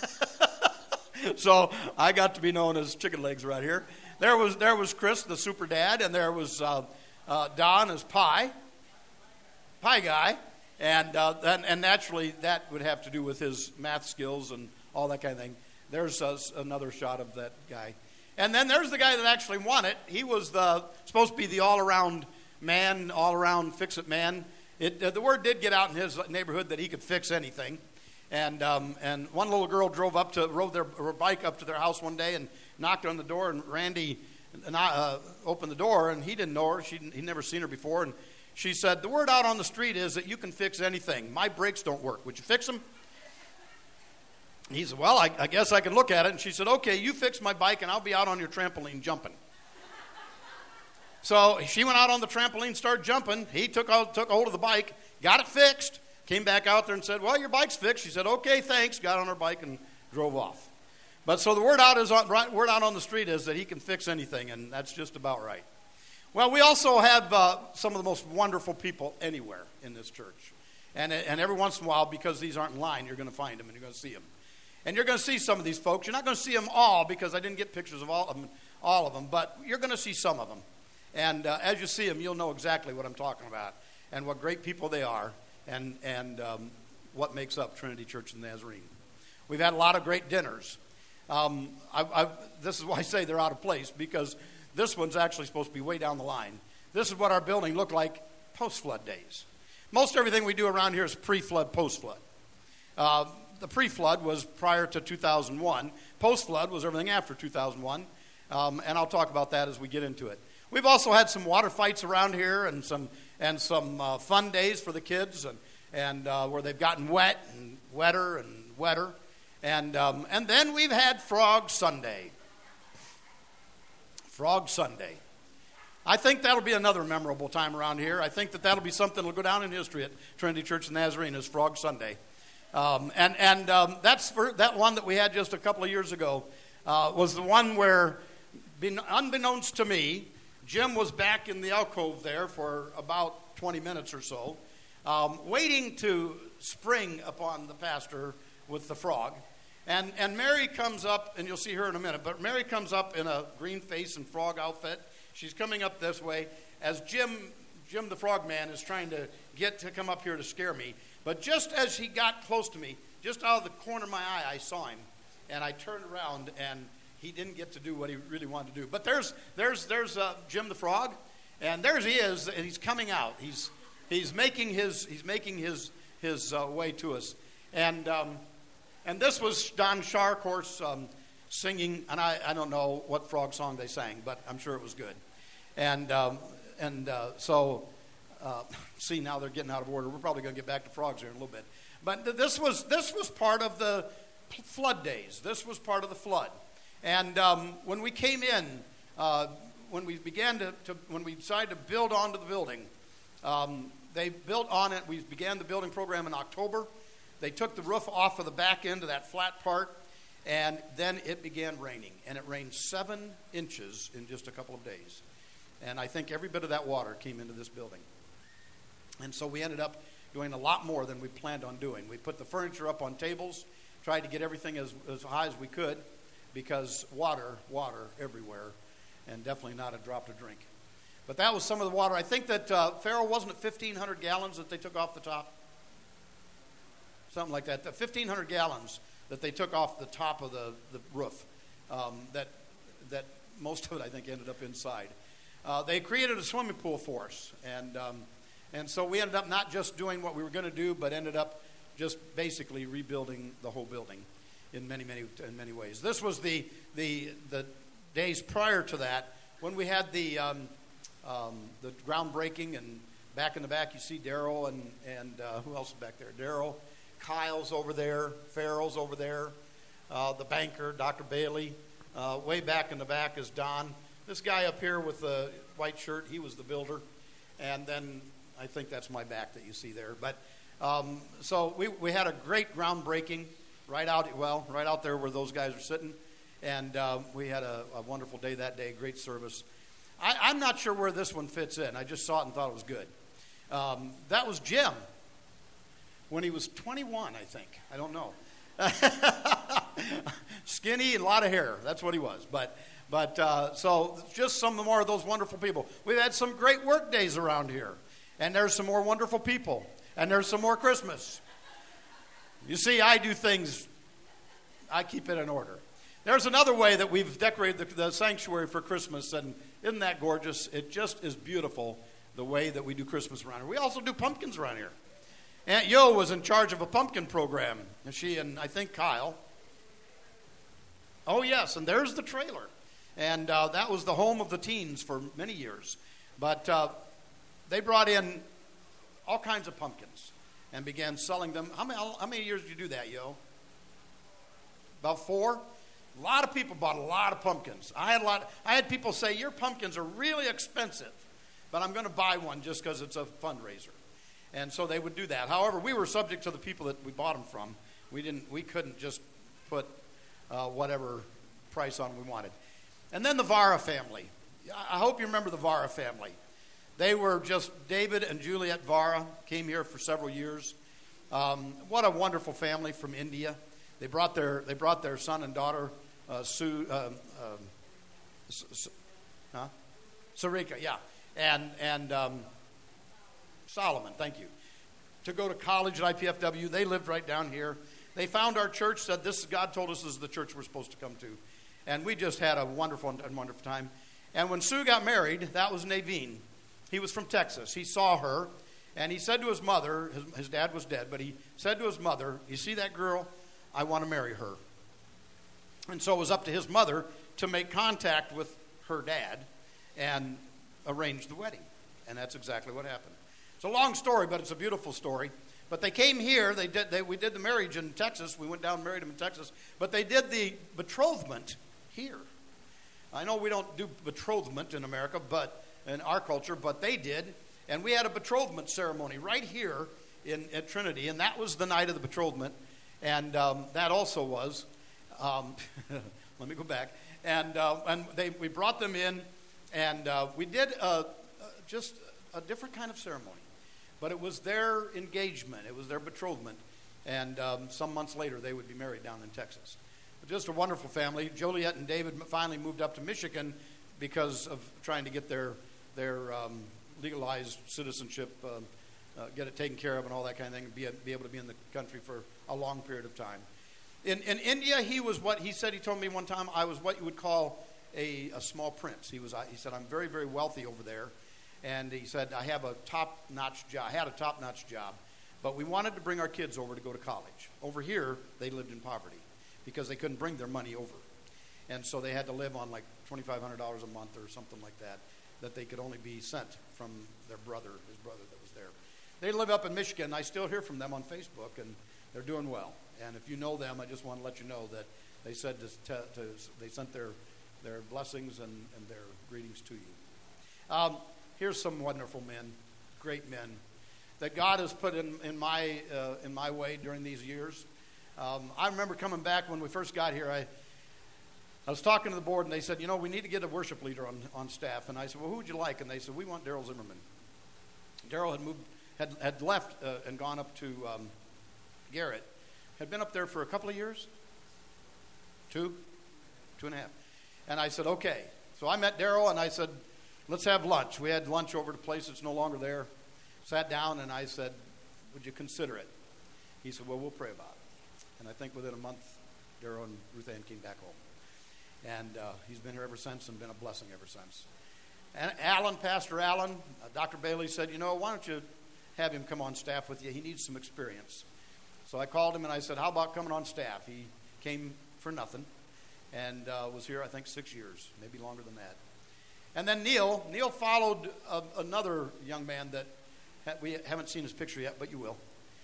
so I got to be known as Chicken Legs right here. There was Chris, the super dad, and there was Don as pie guy, and naturally that would have to do with his math skills and all that kind of thing. There's another shot of that guy, and then there's the guy that actually won it. He was supposed to be the all-around man, all-around fix-it man. The word did get out in his neighborhood that he could fix anything, and one little girl rode her bike up to their house one day and knocked on the door, and Randy opened the door, and he didn't know her. He'd never seen her before, and she said, the word out on the street is that you can fix anything. My brakes don't work. Would you fix them? He said, well, I guess I can look at it. And she said, okay, you fix my bike, and I'll be out on your trampoline jumping. So she went out on the trampoline, started jumping. He took hold of the bike, got it fixed, came back out there and said, well, your bike's fixed. She said, okay, thanks, got on her bike and drove off. But so the word out on the street is that he can fix anything, and that's just about right. Well, we also have some of the most wonderful people anywhere in this church. And every once in a while, because these aren't in line, you're going to find them and you're going to see them. And you're going to see some of these folks. You're not going to see them all because I didn't get pictures of all of them, but you're going to see some of them. And as you see them, you'll know exactly what I'm talking about and what great people they are and what makes up Trinity Church of the Nazarene. We've had a lot of great dinners. This is why I say they're out of place, because this one's actually supposed to be way down the line. This is what our building looked like post-flood days. Most everything we do around here is pre-flood, post-flood. The pre-flood was prior to 2001. Post-flood was everything after 2001, and I'll talk about that as we get into it. We've also had some water fights around here and some fun days for the kids, and where they've gotten wet and wetter and wetter. And then we've had Frog Sunday. Frog Sunday. I think that'll be another memorable time around here. I think that'll be something that'll go down in history at Trinity Church of the Nazarene as Frog Sunday. That's that one that we had just a couple of years ago was the one where, unbeknownst to me, Jim was back in the alcove there for about 20 minutes or so, waiting to spring upon the pastor with the frog. And Mary comes up, and you'll see her in a minute, but Mary comes up in a green face and frog outfit. She's coming up this way as Jim the frog man is trying to get to come up here to scare me. But just as he got close to me, just out of the corner of my eye, I saw him. And I turned around, and he didn't get to do what he really wanted to do. But there's Jim the frog, And there he is, and he's coming out. He's making his way to us. And this was Don Shar, of course, singing, and I don't know what frog song they sang, but I'm sure it was good. So see, now they're getting out of order. We're probably going to get back to frogs here in a little bit. But this was part of the flood days. This was part of the flood. And when we came in, when we decided to build onto the building, they built on it. We began the building program in October. They took the roof off of the back end of that flat part, and then it began raining. And it rained 7 inches in just a couple of days. And I think every bit of that water came into this building. And so we ended up doing a lot more than we planned on doing. We put the furniture up on tables, tried to get everything as high as we could, because water everywhere, and definitely not a drop to drink. But that was some of the water. I think that Farrell, wasn't it 1,500 gallons that they took off the top? Something like that. 1,500 gallons that they took off the top of the roof. That most of it, I think, ended up inside. They created a swimming pool for us, and so we ended up not just doing what we were going to do, but ended up just basically rebuilding the whole building in many ways. This was the days prior to that when we had the groundbreaking, and back in the back you see Daryl and who else is back there? Daryl, Kyle's over there, Farrell's over there, the banker, Dr. Bailey. Way back in the back is Don. This guy up here with the white shirt, he was the builder. And then I think that's my back that you see there. But so we had a great groundbreaking right out there where those guys are sitting. And we had a wonderful day that day, great service. I'm not sure where this one fits in. I just saw it and thought it was good. That was Jim when he was 21, I think. I don't know. Skinny and a lot of hair. That's what he was. But so just some more of those wonderful people. We've had some great work days around here. And there's some more wonderful people. And there's some more Christmas. You see, I do things, I keep it in order. There's another way that we've decorated the sanctuary for Christmas, and isn't that gorgeous? It just is beautiful, the way that we do Christmas around here. We also do pumpkins around here. Aunt Yo was in charge of a pumpkin program. She and I think Kyle. Oh, yes, and there's the trailer. And that was the home of the teens for many years. But they brought in all kinds of pumpkins and began selling them. How many years did you do that, Yo? About 4? A lot of people bought a lot of pumpkins. I had people say, your pumpkins are really expensive, but I'm going to buy one just because it's a fundraiser. And so they would do that. However, we were subject to the people that we bought them from. We couldn't just put whatever price on we wanted. And then the Vara family. I hope you remember the Vara family. They were just David and Juliet Vara, came here for several years. What a wonderful family from India. They brought their son and daughter, Sarika, yeah, and Solomon, thank you, to go to college at IPFW. They lived right down here. They found our church, said God told us this is the church we're supposed to come to. And we just had a wonderful time. And when Sue got married, that was Naveen. He was from Texas. He saw her, and he said to his mother, his dad was dead, but he said to his mother, you see that girl? I want to marry her. And so it was up to his mother to make contact with her dad and arrange the wedding. And that's exactly what happened. It's a long story, but it's a beautiful story. But they came here. We did the marriage in Texas. We went down and married them in Texas. But they did the betrothment here. I know we don't do betrothment in America, but in our culture, but they did. And we had a betrothment ceremony right here at Trinity, and that was the night of the betrothment. And that also was, let me go back. And we brought them in, and we did just a different kind of ceremony. But it was their engagement. It was their betrothment. And some months later, they would be married down in Texas. But just a wonderful family. Joliet and David finally moved up to Michigan because of trying to get their legalized citizenship, get it taken care of and all that kind of thing, and be able to be in the country for a long period of time. In India, he told me one time, I was what you would call a small prince. He said, I'm very, very wealthy over there. And he said, I have a top-notch job. I had a top-notch job. But we wanted to bring our kids over to go to college. Over here, they lived in poverty because they couldn't bring their money over. And so they had to live on like $2,500 a month or something like that they could only be sent from their brother, his brother that was there. They live up in Michigan. I still hear from them on Facebook, and they're doing well. And if you know them, I just want to let you know that they said they sent their blessings and their greetings to you. Here's some wonderful men, great men, that God has put in my way during these years. I remember coming back when we first got here. I was talking to the board, and they said, we need to get a worship leader on staff. And I said, well, who would you like? And they said, we want Daryl Zimmerman. Daryl had left and gone up to Garrett. Had been up there for a couple of years, 2.5. And I said, okay. So I met Daryl, and I said, let's have lunch. We had lunch over at a place that's no longer there. Sat down, and I said, would you consider it? He said, well, we'll pray about it. And I think within a month, Daryl and Ruth Ann came back home. And he's been here ever since and been a blessing ever since. And Pastor Allen, Dr. Bailey said, why don't you have him come on staff with you? He needs some experience. So I called him and I said, how about coming on staff? He came for nothing and was here, I think, 6 years, maybe longer than that. And then Neil followed another young man that we haven't seen his picture yet, but you will.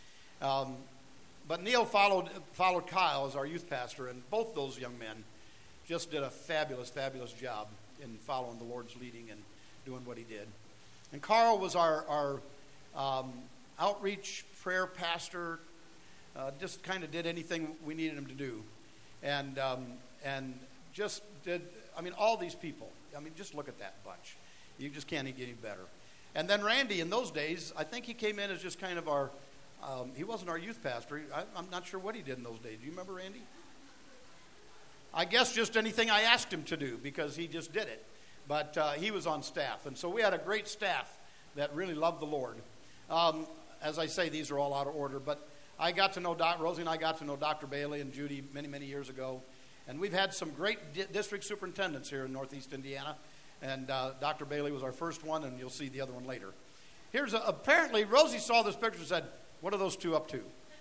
But Neil followed Kyle as our youth pastor, and both those young men just did a fabulous, fabulous job in following the Lord's leading and doing what he did. And Carl was our outreach prayer pastor, just kind of did anything we needed him to do. And just did, all these people. Just look at that bunch. You just can't get any better. And then Randy, in those days, I think he came in as just kind of our, he wasn't our youth pastor. I'm not sure what he did in those days. Do you remember Randy? I guess just anything I asked him to do because he just did it. But he was on staff. And so we had a great staff that really loved the Lord. As I say, these are all out of order. But I got to know Rosie and I got to know Dr. Bailey and Judy many, many years ago. And we've had some great district superintendents here in Northeast Indiana. And Dr. Bailey was our first one, and you'll see the other one later. Apparently, Rosie saw this picture and said, what are those two up to?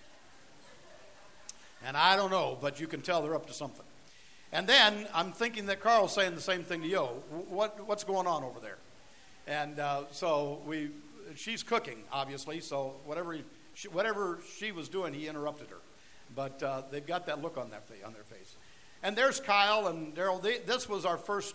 And I don't know, but you can tell they're up to something. And then I'm thinking that Carl's saying the same thing to Yo. What's going on over there? And so she's cooking, obviously. So whatever she was doing, he interrupted her. But they've got that look on their face. And there's Kyle and Daryl. This was our first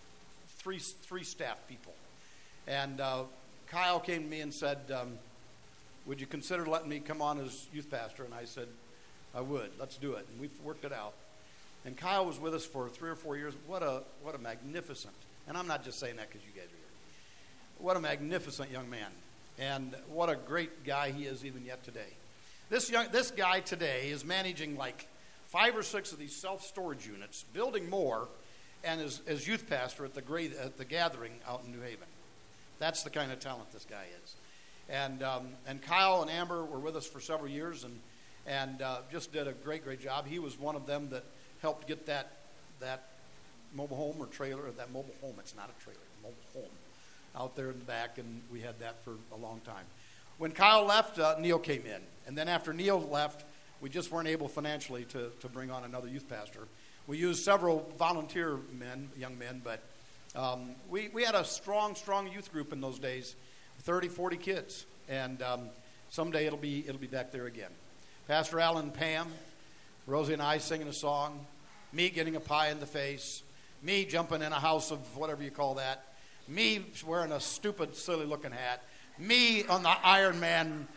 three staff people. And Kyle came to me and said, would you consider letting me come on as youth pastor? And I said, I would. Let's do it. And we've worked it out. And Kyle was with us for 3 or 4 years. What a magnificent, and I'm not just saying that because you guys are here. What a magnificent young man. And what a great guy he is even yet today. This guy today is managing like 5 or 6 of these self-storage units, building more, and as youth pastor at the gathering out in New Haven. That's the kind of talent this guy is. And Kyle and Amber were with us for several years and just did a great, great job. He was one of them that helped get that mobile home or trailer, or that mobile home, it's not a trailer, mobile home, out there in the back, and we had that for a long time. When Kyle left, Neil came in. And then after Neil left, we just weren't able financially to bring on another youth pastor. We used several volunteer young men, but we had a strong youth group in those days, 30, 40 kids. And someday it'll be back there again. Pastor Allen and Pam, Rosie and I singing a song, me getting a pie in the face, me jumping in a house of whatever you call that, me wearing a stupid, silly-looking hat, me on the Iron Man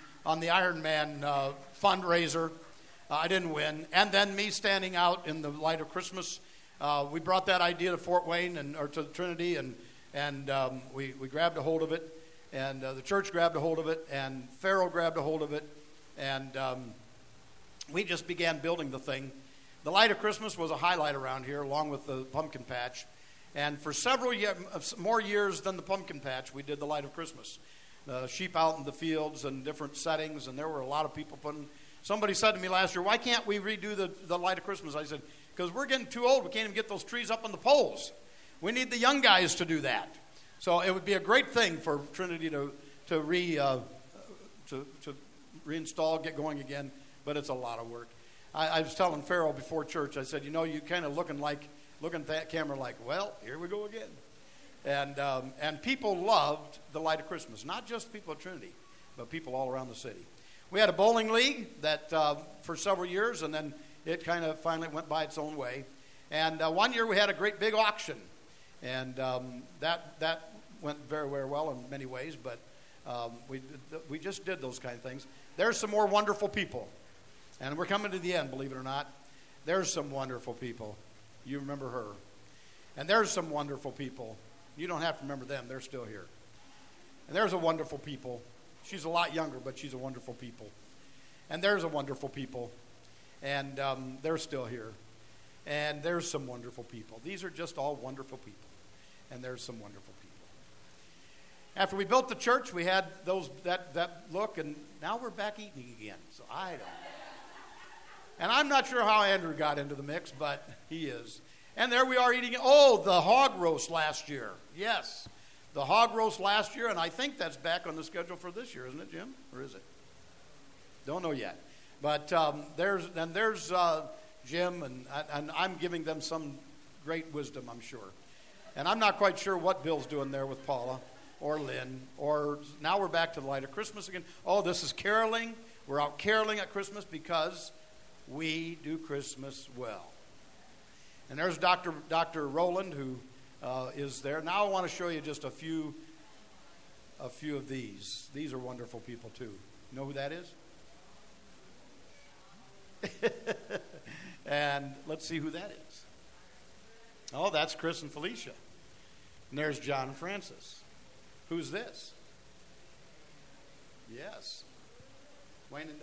fundraiser. I didn't win. And then me standing out in the light of Christmas. We brought that idea to Fort Wayne or to Trinity, and we grabbed a hold of it, and the church grabbed a hold of it, and Pharaoh grabbed a hold of it, and we just began building the thing. The Light of Christmas was a highlight around here, along with the pumpkin patch. And for several more years than the pumpkin patch, we did the Light of Christmas. Sheep out in the fields and different settings, and there were a lot of people putting. Somebody said to me last year, why can't we redo the Light of Christmas? I said, because we're getting too old. We can't even get those trees up on the poles. We need the young guys to do that. So it would be a great thing for Trinity to reinstall, get going again, but it's a lot of work. I was telling Farrell before church, I said, you kind of looking at that camera like, well, here we go again. And people loved the Light of Christmas, not just people at Trinity, but people all around the city. We had a bowling league that for several years, and then it kind of finally went by its own way. And one year we had a great big auction, and that went very, very well in many ways, but we just did those kind of things. There's some more wonderful people, and we're coming to the end, believe it or not. There's some wonderful people. You remember her. And there's some wonderful people. You don't have to remember them. They're still here. And there's a wonderful people. She's a lot younger, but she's a wonderful people. And there's a wonderful people. And they're still here. And there's some wonderful people. These are just all wonderful people. And there's some wonderful people. After we built the church, we had that look, and now we're back eating again. So I don't know. And I'm not sure how Andrew got into the mix, but he is. And there we are eating. Oh, the hog roast last year. Yes, the hog roast last year, and I think that's back on the schedule for this year, isn't it, Jim? Or is it? Don't know yet. But there's Jim, and I'm giving them some great wisdom, I'm sure. And I'm not quite sure what Bill's doing there with Paula or Lynn, or now we're back to the Light of Christmas again. Oh, this is caroling. We're out caroling at Christmas because we do Christmas well. And there's Dr. Rowland, who is there. Now I want to show you just a few of these. These are wonderful people too. You know who that is? And let's see who that is. Oh, that's Chris and Felicia. And there's John and Francis. Who's this? Yes. Wayne and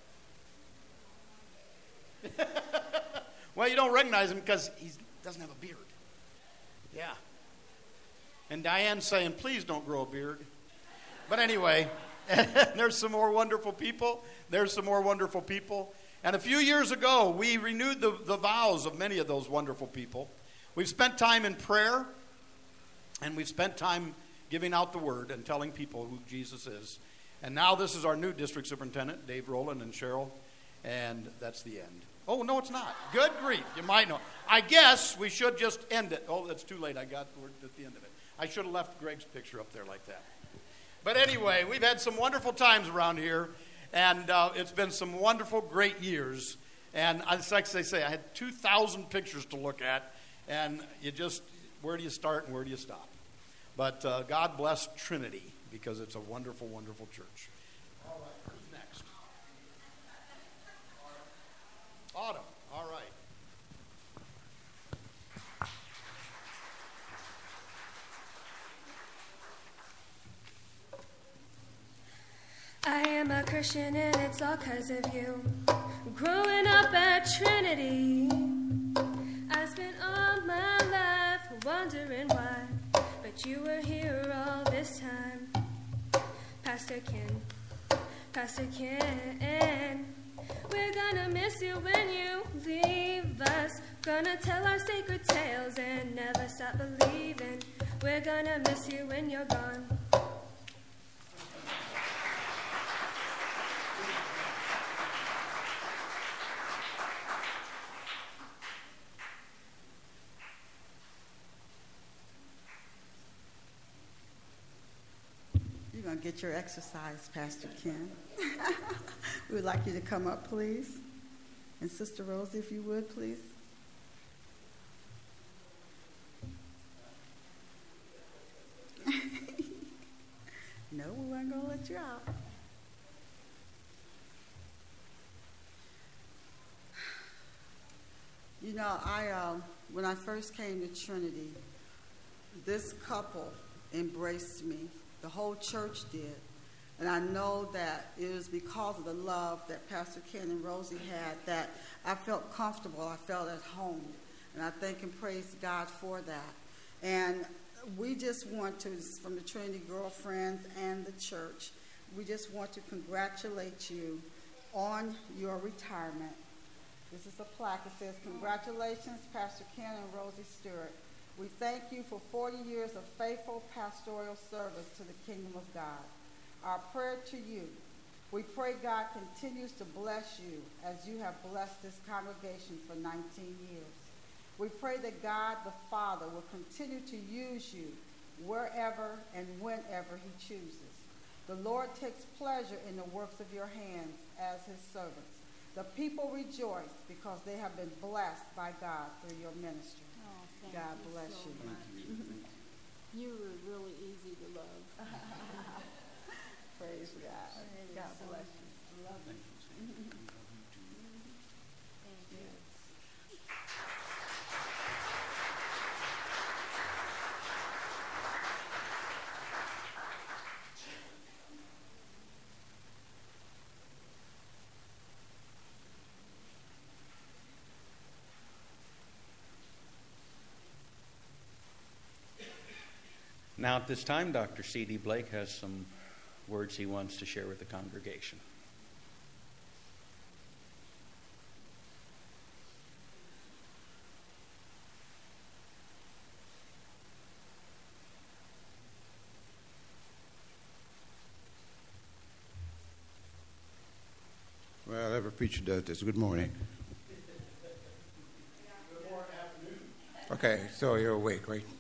Diane. Well, you don't recognize him because he doesn't have a beard. Yeah. And Diane's saying, please don't grow a beard. But anyway, there's some more wonderful people. There's some more wonderful people. And a few years ago, we renewed the vows of many of those wonderful people. We've spent time in prayer, and we've spent time giving out the word and telling people who Jesus is. And now this is our new district superintendent, Dave Rowland and Cheryl, and that's the end. Oh, no, it's not. Good grief. You might know. I guess we should just end it. Oh, that's too late. I got word at the end of it. I should have left Greg's picture up there like that. But anyway, we've had some wonderful times around here, and it's been some wonderful, great years. And like they say, I had 2,000 pictures to look at, and where do you start and where do you stop? But God bless Trinity, because it's a wonderful, wonderful church. All right, who's next? Autumn, all right. I am a Christian and it's all 'cause of you. Growing up at Trinity, I spent all my life wondering why, but you were here all this time. Pastor Ken, we're gonna miss you when you leave us. Gonna tell our sacred tales and never stop believing. We're gonna miss you when you're gone. You're going to get your exercise, Pastor Ken. We would like you to come up, please. And Sister Rosie, if you would, please. No, we weren't going to let you out. You know, when I first came to Trinity, this couple embraced me. The whole church did. And I know that it was because of the love that Pastor Ken and Rosie had that I felt comfortable. I felt at home. And I thank and praise God for that. And we just want to, from the Trinity Girlfriends and the church, we just want to congratulate you on your retirement. This is a plaque. It says, congratulations, Pastor Ken and Rosie Stewart. We thank you for 40 years of faithful pastoral service to the kingdom of God. Our prayer to you, we pray God continues to bless you as you have blessed this congregation for 19 years. We pray that God the Father will continue to use you wherever and whenever he chooses. The Lord takes pleasure in the works of your hands as his servants. The people rejoice because they have been blessed by God through your ministry. Oh, God bless so you. much. You were really easy to love. Praise God. God bless you. Love you. Thank you. Now, at this time, Dr. C.D. Blake has some words he wants to share with the congregation. Well, every preacher does this. Good morning. Okay, so you're awake, right?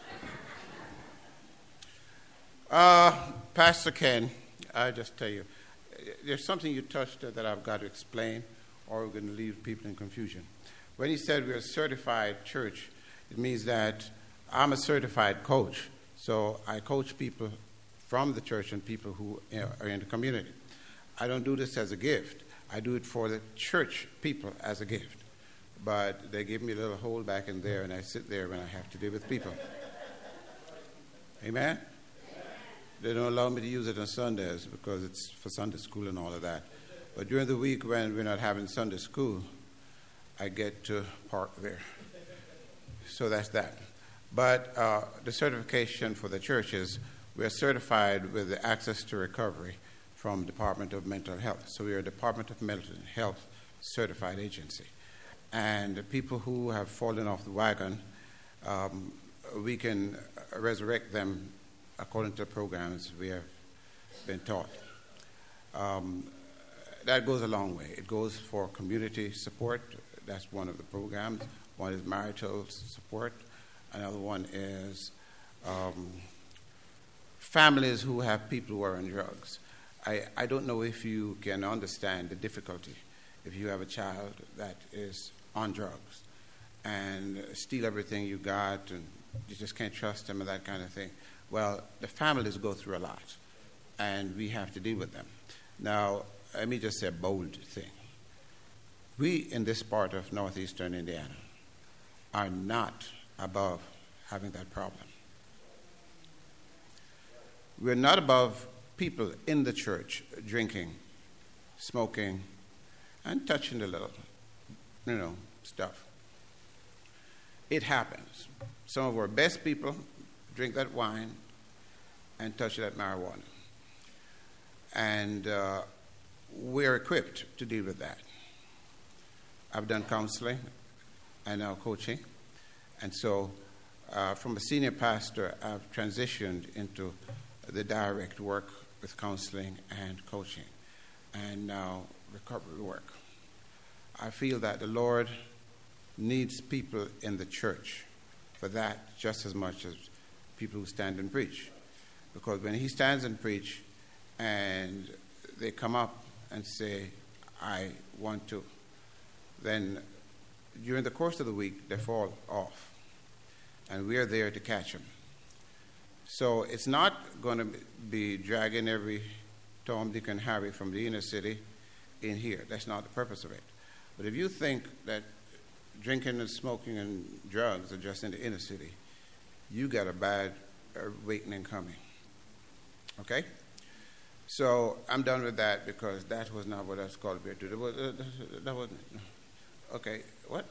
Pastor Ken, I just tell you, there's something you touched that I've got to explain, or we're going to leave people in confusion. When he said we're a certified church, it means that I'm a certified coach. So I coach people from the church and people who are in the community. I don't do this as a gift. I do it for the church people as a gift. But they give me a little hole back in there, and I sit there when I have to deal with people. Amen? They don't allow me to use it on Sundays because it's for Sunday school and all of that. But during the week when we're not having Sunday school, I get to park there. So that's that. But the certification for the church is we are certified with the Access to Recovery from Department of Mental Health. So we are a Department of Mental Health certified agency. And the people who have fallen off the wagon, we can resurrect them according to the programs we have been taught. That goes a long way. It goes for community support. That's one of the programs. One is marital support. Another one is families who have people who are on drugs. I don't know if you can understand the difficulty if you have a child that is on drugs and steal everything you got and you just can't trust them and that kind of thing. Well, the families go through a lot, and we have to deal with them. Now, let me just say a bold thing. We in this part of northeastern Indiana are not above having that problem. We're not above people in the church drinking, smoking, and touching a little, stuff. It happens. Some of our best people drink that wine and touch that marijuana. And we're equipped to deal with that. I've done counseling and now coaching. And so from a senior pastor, I've transitioned into the direct work with counseling and coaching and now recovery work. I feel that the Lord needs people in the church for that just as much as people who stand and preach. Because when he stands and preach and they come up and say, I want to, then during the course of the week, they fall off. And we're there to catch them. So it's not going to be dragging every Tom, Dick, and Harry from the inner city in here. That's not the purpose of it. But if you think that drinking and smoking and drugs are just in the inner city, you got a bad awakening coming. Okay? So I'm done with that because that was not what I was called here to do. That wasn't it. Okay, what?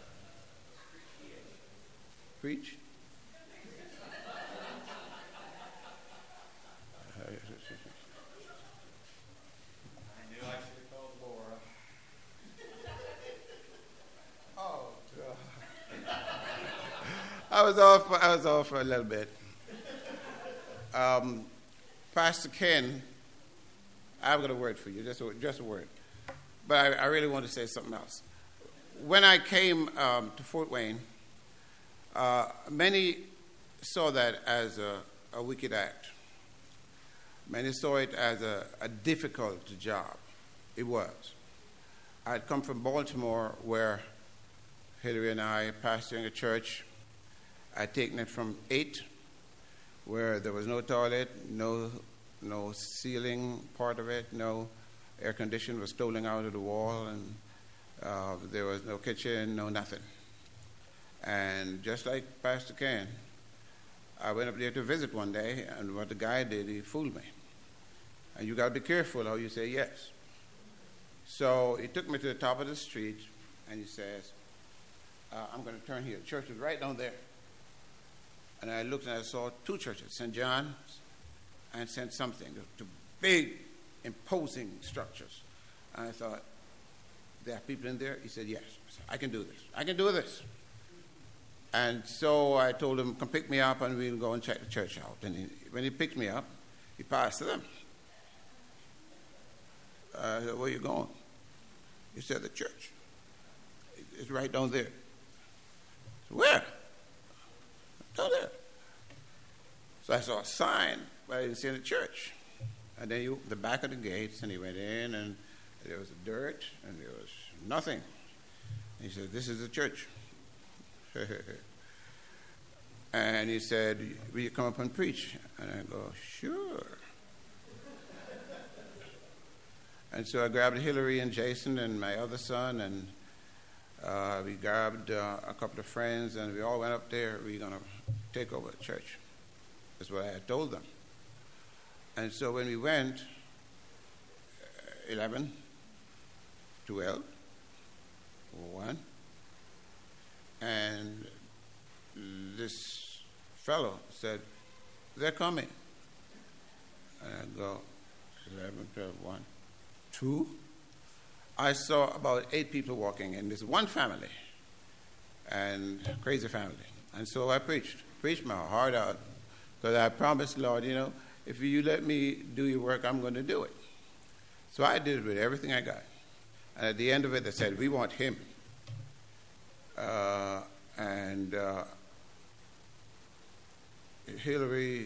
Preach? was off for a little bit. Pastor Ken, I've got a word for you, just a word. But I really want to say something else. When I came to Fort Wayne, many saw that as a wicked act. Many saw it as a difficult job. It was. I had come from Baltimore, where Hillary and I, pastoring a church, I'd taken it from 8, where there was no toilet, no ceiling part of it, no air conditioning was stolen out of the wall, and there was no kitchen, no nothing. And just like Pastor Ken, I went up there to visit one day, and what the guy did, he fooled me. And you got to be careful how you say yes. So he took me to the top of the street, and he says, I'm going to turn here. The church is right down there. And I looked and I saw 2 churches, St. John's and St. Something, 2 big, imposing structures. And I thought, there are people in there? He said, yes. I said, I can do this. I can do this. And so I told him, come pick me up and we'll go and check the church out. And when he picked me up, he passed to them. I said, where are you going? He said, the church. It's right down there. I said, where? Down there. So I saw a sign, but I didn't see any church. And then he opened the back of the gates, and he went in, and there was dirt, and there was nothing. And he said, this is the church. And he said, will you come up and preach? And I go, sure. And so I grabbed Hillary and Jason and my other son, and we grabbed a couple of friends, and we all went up there. We're going to take over the church. That's what I had told them. And so when we went, 11, 12, 1, and this fellow said, they're coming. And I go, 11, 12, 1, 2. I saw about 8 people walking in this one family, and crazy family. And so I preached my heart out, because I promised, Lord, if you let me do your work, I'm going to do it. So I did it with everything I got. And at the end of it, they said, we want him. And Hillary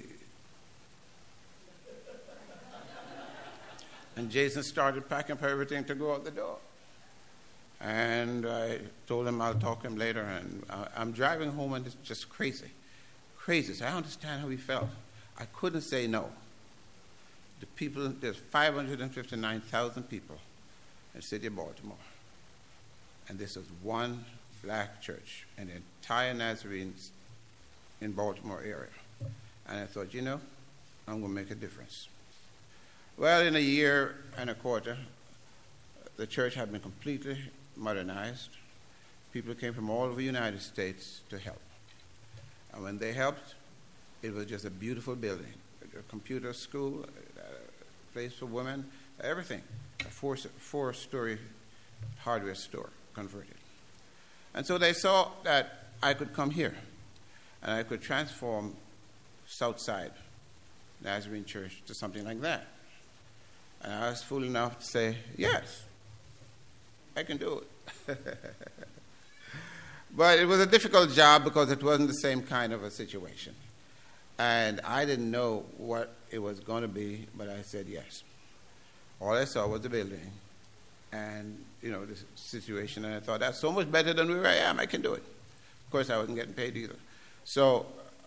and Jason started packing up everything to go out the door. And I told him I'll talk to him later. And I'm driving home, and it's just crazy. Crazy. So I understand how he felt. I couldn't say no. The people, there's 559,000 people in the city of Baltimore. And this is one black church in the entire Nazarenes in Baltimore area. And I thought, I'm going to make a difference. Well, in a year and a quarter, the church had been completely modernized. People came from all over the United States to help. And when they helped, it was just a beautiful building. A computer school, a place for women, everything. A four-story hardware store converted. And so they saw that I could come here, and I could transform Southside Nazarene Church to something like that. And I was fool enough to say, yes, I can do it. But it was a difficult job because it wasn't the same kind of a situation. And I didn't know what it was going to be, but I said yes. All I saw was the building and, the situation. And I thought, that's so much better than where I am. I can do it. Of course, I wasn't getting paid either. So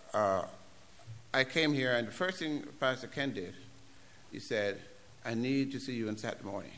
I came here, and the first thing Pastor Ken did, he said, I need to see you on Saturday morning.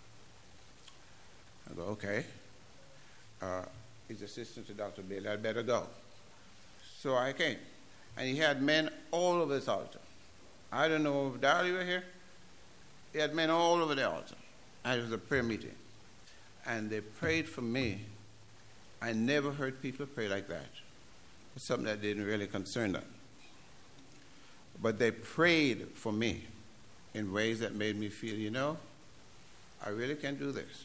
I go, okay. He's assistant to Dr. Bailey. I'd better go. So I came. And he had men all over this altar. I don't know if Darrell, you were here. He had men all over the altar. And it was a prayer meeting. And they prayed for me. I never heard people pray like that. It's something that didn't really concern them. But they prayed for me in ways that made me feel, I really can do this.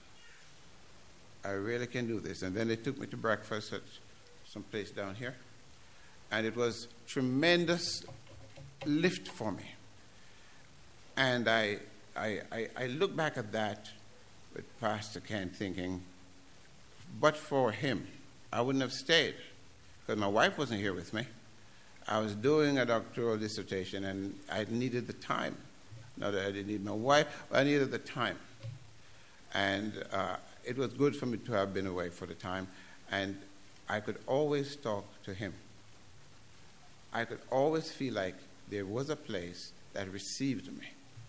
I really can do this. And then they took me to breakfast at some place down here. And it was tremendous lift for me. And I look back at that with Pastor Ken thinking, but for him, I wouldn't have stayed, because my wife wasn't here with me. I was doing a doctoral dissertation, and I needed the time. Not that I didn't need my wife, but I needed the time. And it was good for me to have been away for the time, and I could always talk to him. I could always feel like there was a place that received me.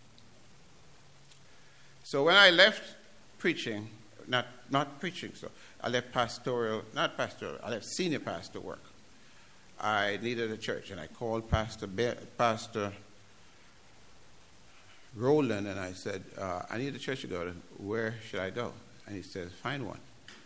So when I left preaching, not preaching, so I left I left senior pastor work. I needed a church, and I called Pastor Roland, and I said, I need a church to go to. Where should I go? And he says, find one.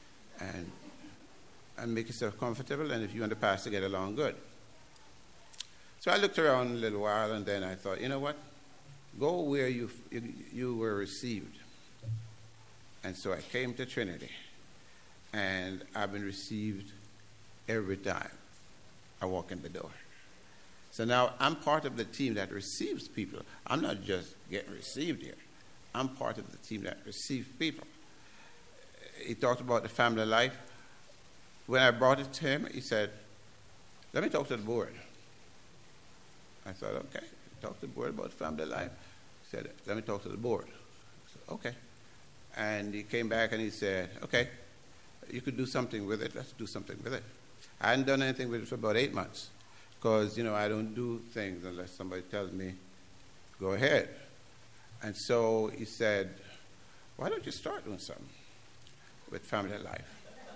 And make yourself comfortable, and if you and the pastor get along, good. So I looked around a little while, and then I thought, you know what? Go where you were received. And so I came to Trinity, and I've been received every time I walk in the door. So now I'm part of the team that receives people. I'm not just getting received here. I'm part of the team that receives people. He talked about the family life. When I brought it to him, he said, let me talk to the board. I thought, okay, talk to the board about family life. He said, let me talk to the board. I said, okay. And he came back and he said, okay, you could do something with it. Let's do something with it. I hadn't done anything with it for about 8 months because, I don't do things unless somebody tells me, go ahead. And so he said, why don't you start doing something with family life?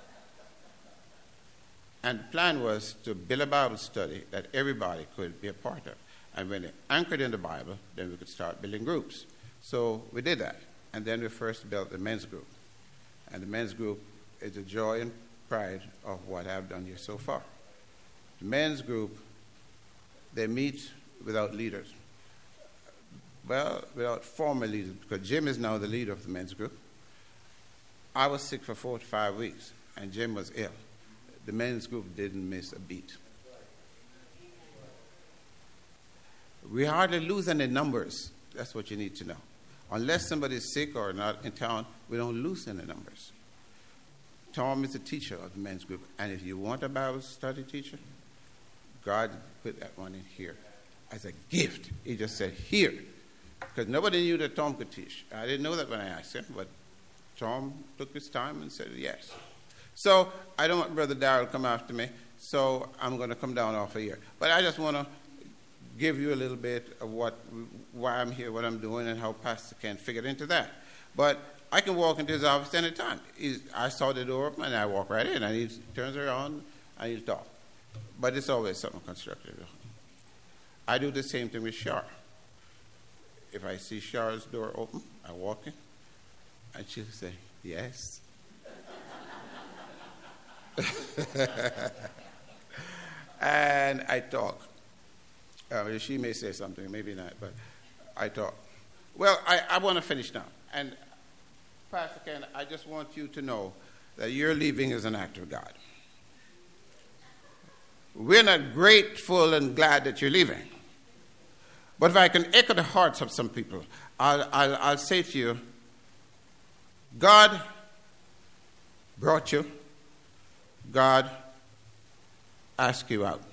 And the plan was to build a Bible study that everybody could be a part of. And when it anchored in the Bible, then we could start building groups. So we did that. And then we first built the men's group. And the men's group is the joy and pride of what I've done here so far. The men's group, they meet without leaders. Well, without formal leaders, because Jim is now the leader of the men's group. I was sick for 4 to 5 weeks, and Jim was ill. The men's group didn't miss a beat. We hardly lose any numbers. That's what you need to know. Unless somebody is sick or not in town, we don't lose any numbers. Tom is the teacher of the men's group. And if you want a Bible study teacher, God put that one in here as a gift. He just said, here. Because nobody knew that Tom could teach. I didn't know that when I asked him, but Tom took his time and said yes. So I don't want Brother Darrell to come after me, so I'm going to come down off a year. But I just want to give you a little bit of why I'm here, what I'm doing, and how Pastor Ken figured into that. But I can walk into his office any time. I saw the door open, and I walk right in, and he turns around, and he's talk. But it's always something constructive. I do the same thing with Shar. If I see Shar's door open, I walk in, and she'll say, yes. And I talk. She may say something, maybe not, but I talk. Well, I want to finish now. And Pastor Ken, I just want you to know that your leaving is an act of God. We're not grateful and glad that you're leaving. But if I can echo the hearts of some people, I'll say to you, God brought you. God asked you out.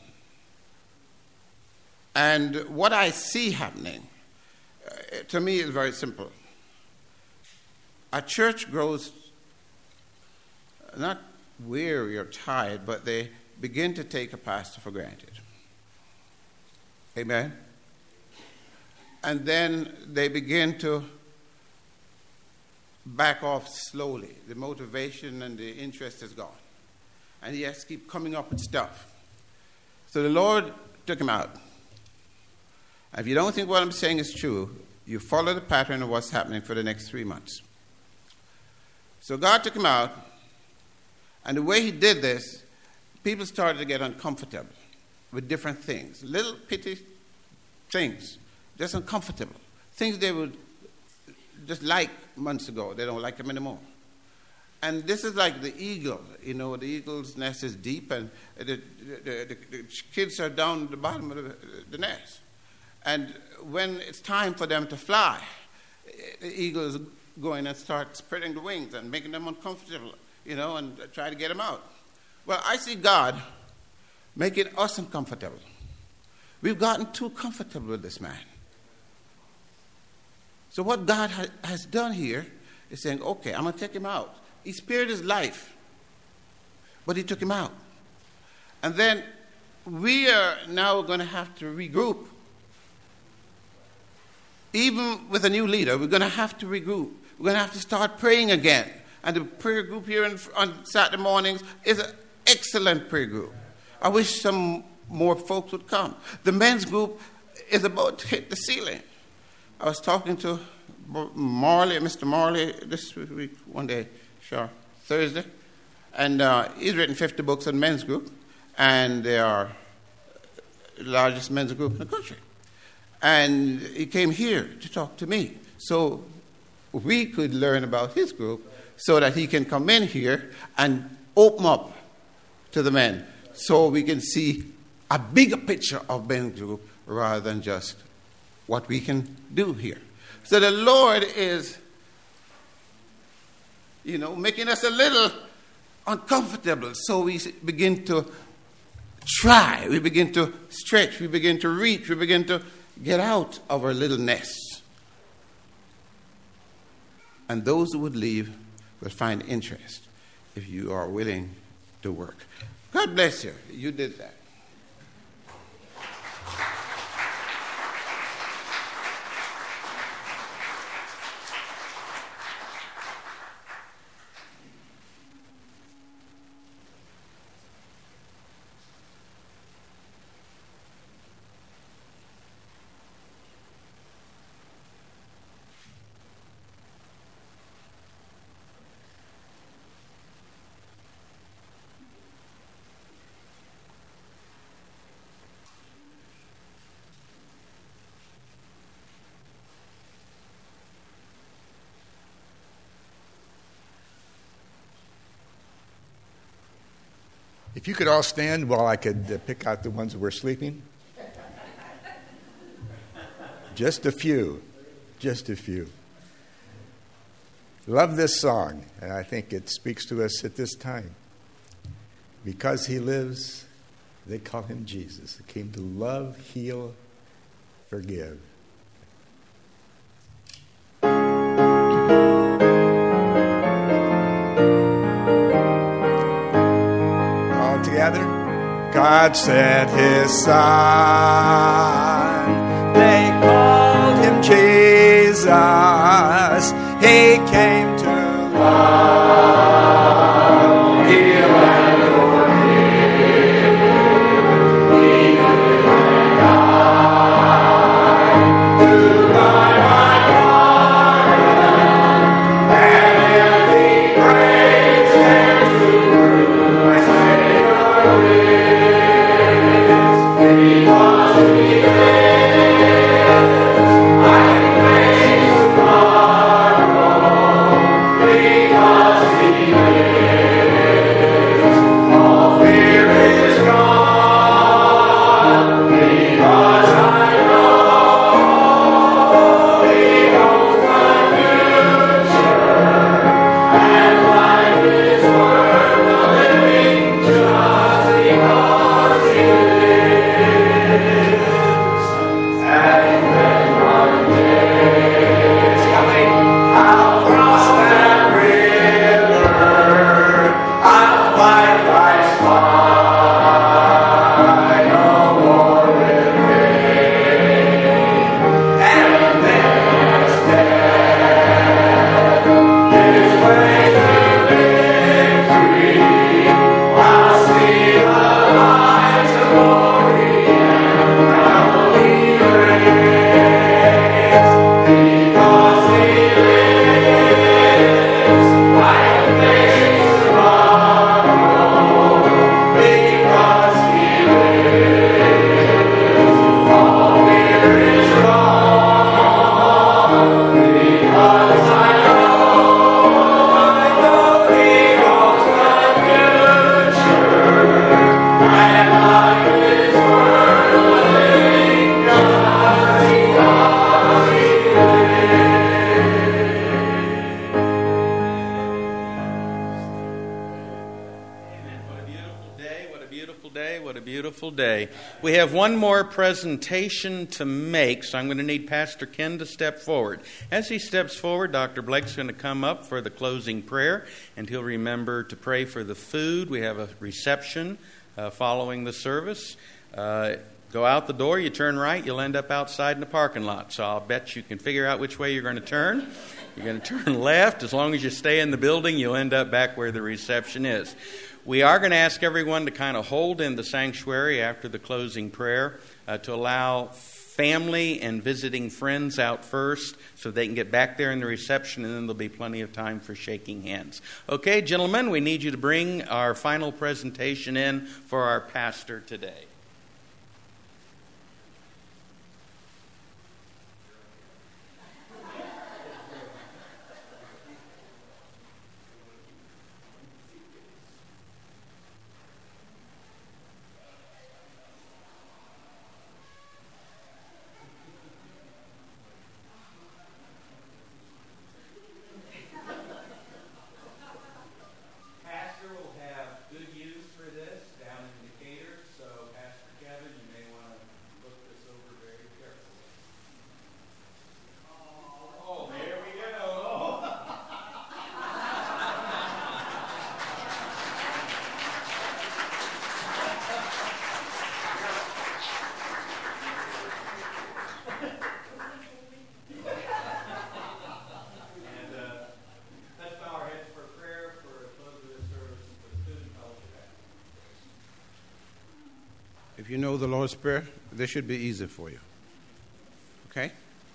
And what I see happening, to me, is very simple. A church grows not weary or tired, but they begin to take a pastor for granted. Amen? And then they begin to back off slowly. The motivation and the interest is gone. And he has to keep coming up with stuff. So the Lord took him out. And if you don't think what I'm saying is true, you follow the pattern of what's happening for the next 3 months. So God took him out, and the way he did this, people started to get uncomfortable with different things. Little petty things, just uncomfortable. Things they would just like months ago, they don't like them anymore. And this is like the eagle. You know, the eagle's nest is deep, and the kids are down at the bottom of the nest. And when it's time for them to fly, the eagle is going and start spreading the wings and making them uncomfortable, you know, and try to get them out. Well, I see God making us uncomfortable. We've gotten too comfortable with this man. So what God has done here is saying, okay, I'm going to take him out. He spared his life, but he took him out. And then we are now going to have to regroup. Even with a new leader, we're going to have to regroup. We're going to have to start praying again. And the prayer group here on Saturday mornings is an excellent prayer group. I wish some more folks would come. The men's group is about to hit the ceiling. I was talking to Mr. Marley this week, one day, Thursday, and he's written 50 books on men's group, and they are the largest men's group in the country. And he came here to talk to me, so we could learn about his group so that he can come in here and open up to the men so we can see a bigger picture of men's group rather than just what we can do here. So the Lord is, you know, making us a little uncomfortable. So we begin to try. We begin to stretch. We begin to reach. We begin to get out of our little nests. And those who would leave will find interest if you are willing to work. God bless you. You did that. If you could all stand while I could pick out the ones that were sleeping. Just a few. Just a few. Love this song, and I think it speaks to us at this time. Because he lives, they call him Jesus. He came to love, heal, forgive. God sent his son. They called him Jesus. He came to love, heal, and forgive. He lived and died to buy my pardon, and empty graves and to prove my Savior lives. Because he lives. We have one more presentation to make, so I'm going to need Pastor Ken to step forward. As he steps forward, Dr. Blake's going to come up for the closing prayer, and he'll remember to pray for the food. We have a reception following the service. Go out the door, you turn right, you'll end up outside in the parking lot. So I'll bet you can figure out which way you're going to turn. You're going to turn left. As long as you stay in the building, you'll end up back where the reception is. We are going to ask everyone to kind of hold in the sanctuary after the closing prayer to allow family and visiting friends out first so they can get back there in the reception, and then there'll be plenty of time for shaking hands. Okay, gentlemen, we need you to bring our final presentation in for our pastor today. If you know the Lord's Prayer, this should be easy for you. Okay?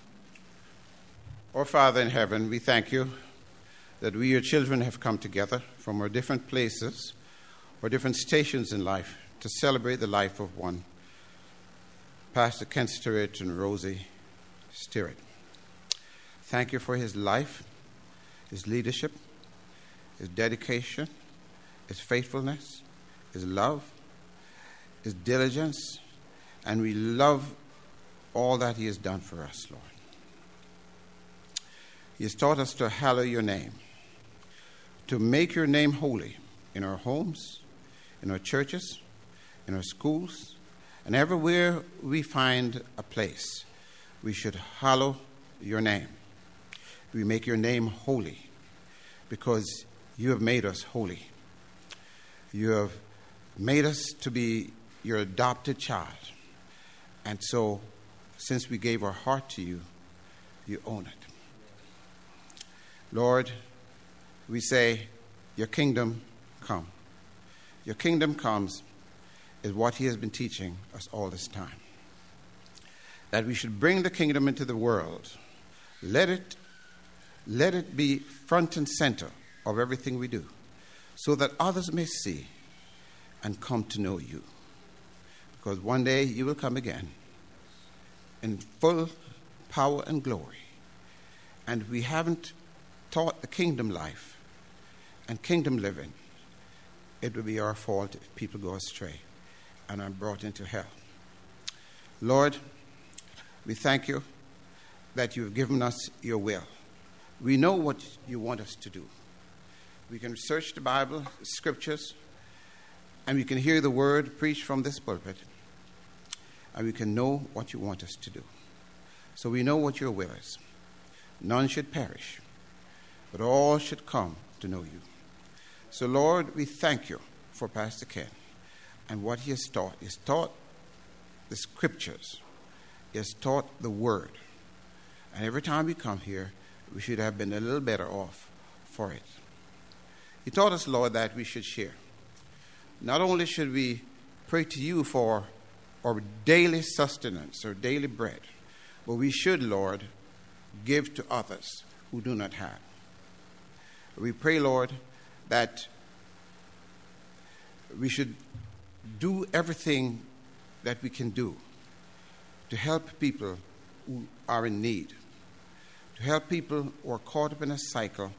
Our Father in heaven, we thank you that we, your children, have come together from our different places or different stations in life to celebrate the life of one, Pastor Ken Stirrett and Rosie Stirrett. Thank you for his life, his leadership, his dedication, his faithfulness, his love, his diligence, and we love all that he has done for us, Lord. He has taught us to hallow your name, to make your name holy in our homes, in our churches, in our schools, and everywhere we find a place, we should hallow your name. We make your name holy because you have made us holy. You have made us to be your adopted child. And so, since we gave our heart to you, you own it. Lord, we say, your kingdom come. Your kingdom comes is what he has been teaching us all this time. That we should bring the kingdom into the world. Let it be front and center of everything we do, so that others may see and come to know you. Because one day you will come again in full power and glory. And we haven't taught the kingdom life and kingdom living. It will be our fault if people go astray and are brought into hell. Lord, we thank you that you've given us your will. We know what you want us to do. We can search the Bible, the scriptures, and we can hear the word preached from this pulpit. And we can know what you want us to do. So we know what your will is. None should perish, but all should come to know you. So, Lord, we thank you for Pastor Ken and what he has taught. He has taught the scriptures. He has taught the word. And every time we come here, we should have been a little better off for it. He taught us, Lord, that we should share. Not only should we pray to you for our daily sustenance or daily bread, but we should, Lord, give to others who do not have. We pray, Lord, that we should do everything that we can do to help people who are in need, to help people who are caught up in a cycle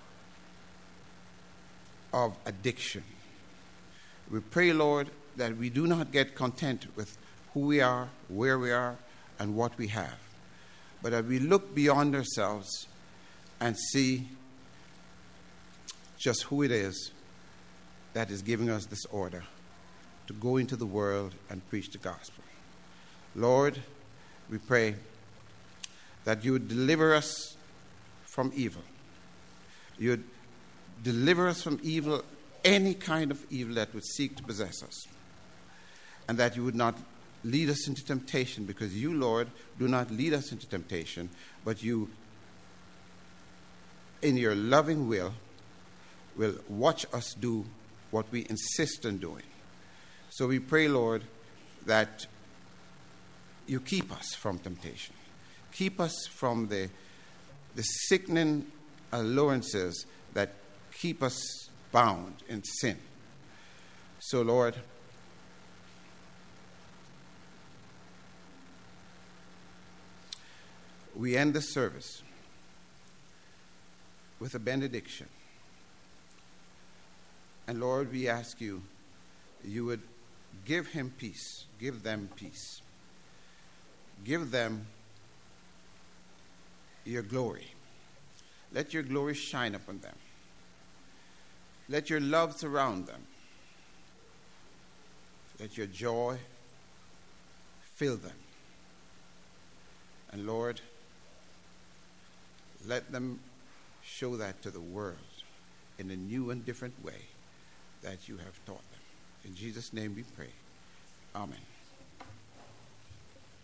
of addiction. We pray, Lord, that we do not get content with who we are, where we are, and what we have, but that we look beyond ourselves and see just who it is that is giving us this order to go into the world and preach the gospel. Lord, we pray that you would deliver us from evil. You would deliver us from evil, any kind of evil that would seek to possess us. And that you would not lead us into temptation, because you, Lord, do not lead us into temptation, but you, in your loving will watch us do what we insist on doing. So we pray, Lord, that you keep us from temptation. Keep us from the sickening allurances that keep us bound in sin. So, Lord, we end the service with a benediction. And Lord, we ask you would give him peace, give them peace. Give them your glory. Let your glory shine upon them. Let your love surround them. Let your joy fill them. And Lord, let them show that to the world in a new and different way that you have taught them. In Jesus' name we pray. Amen.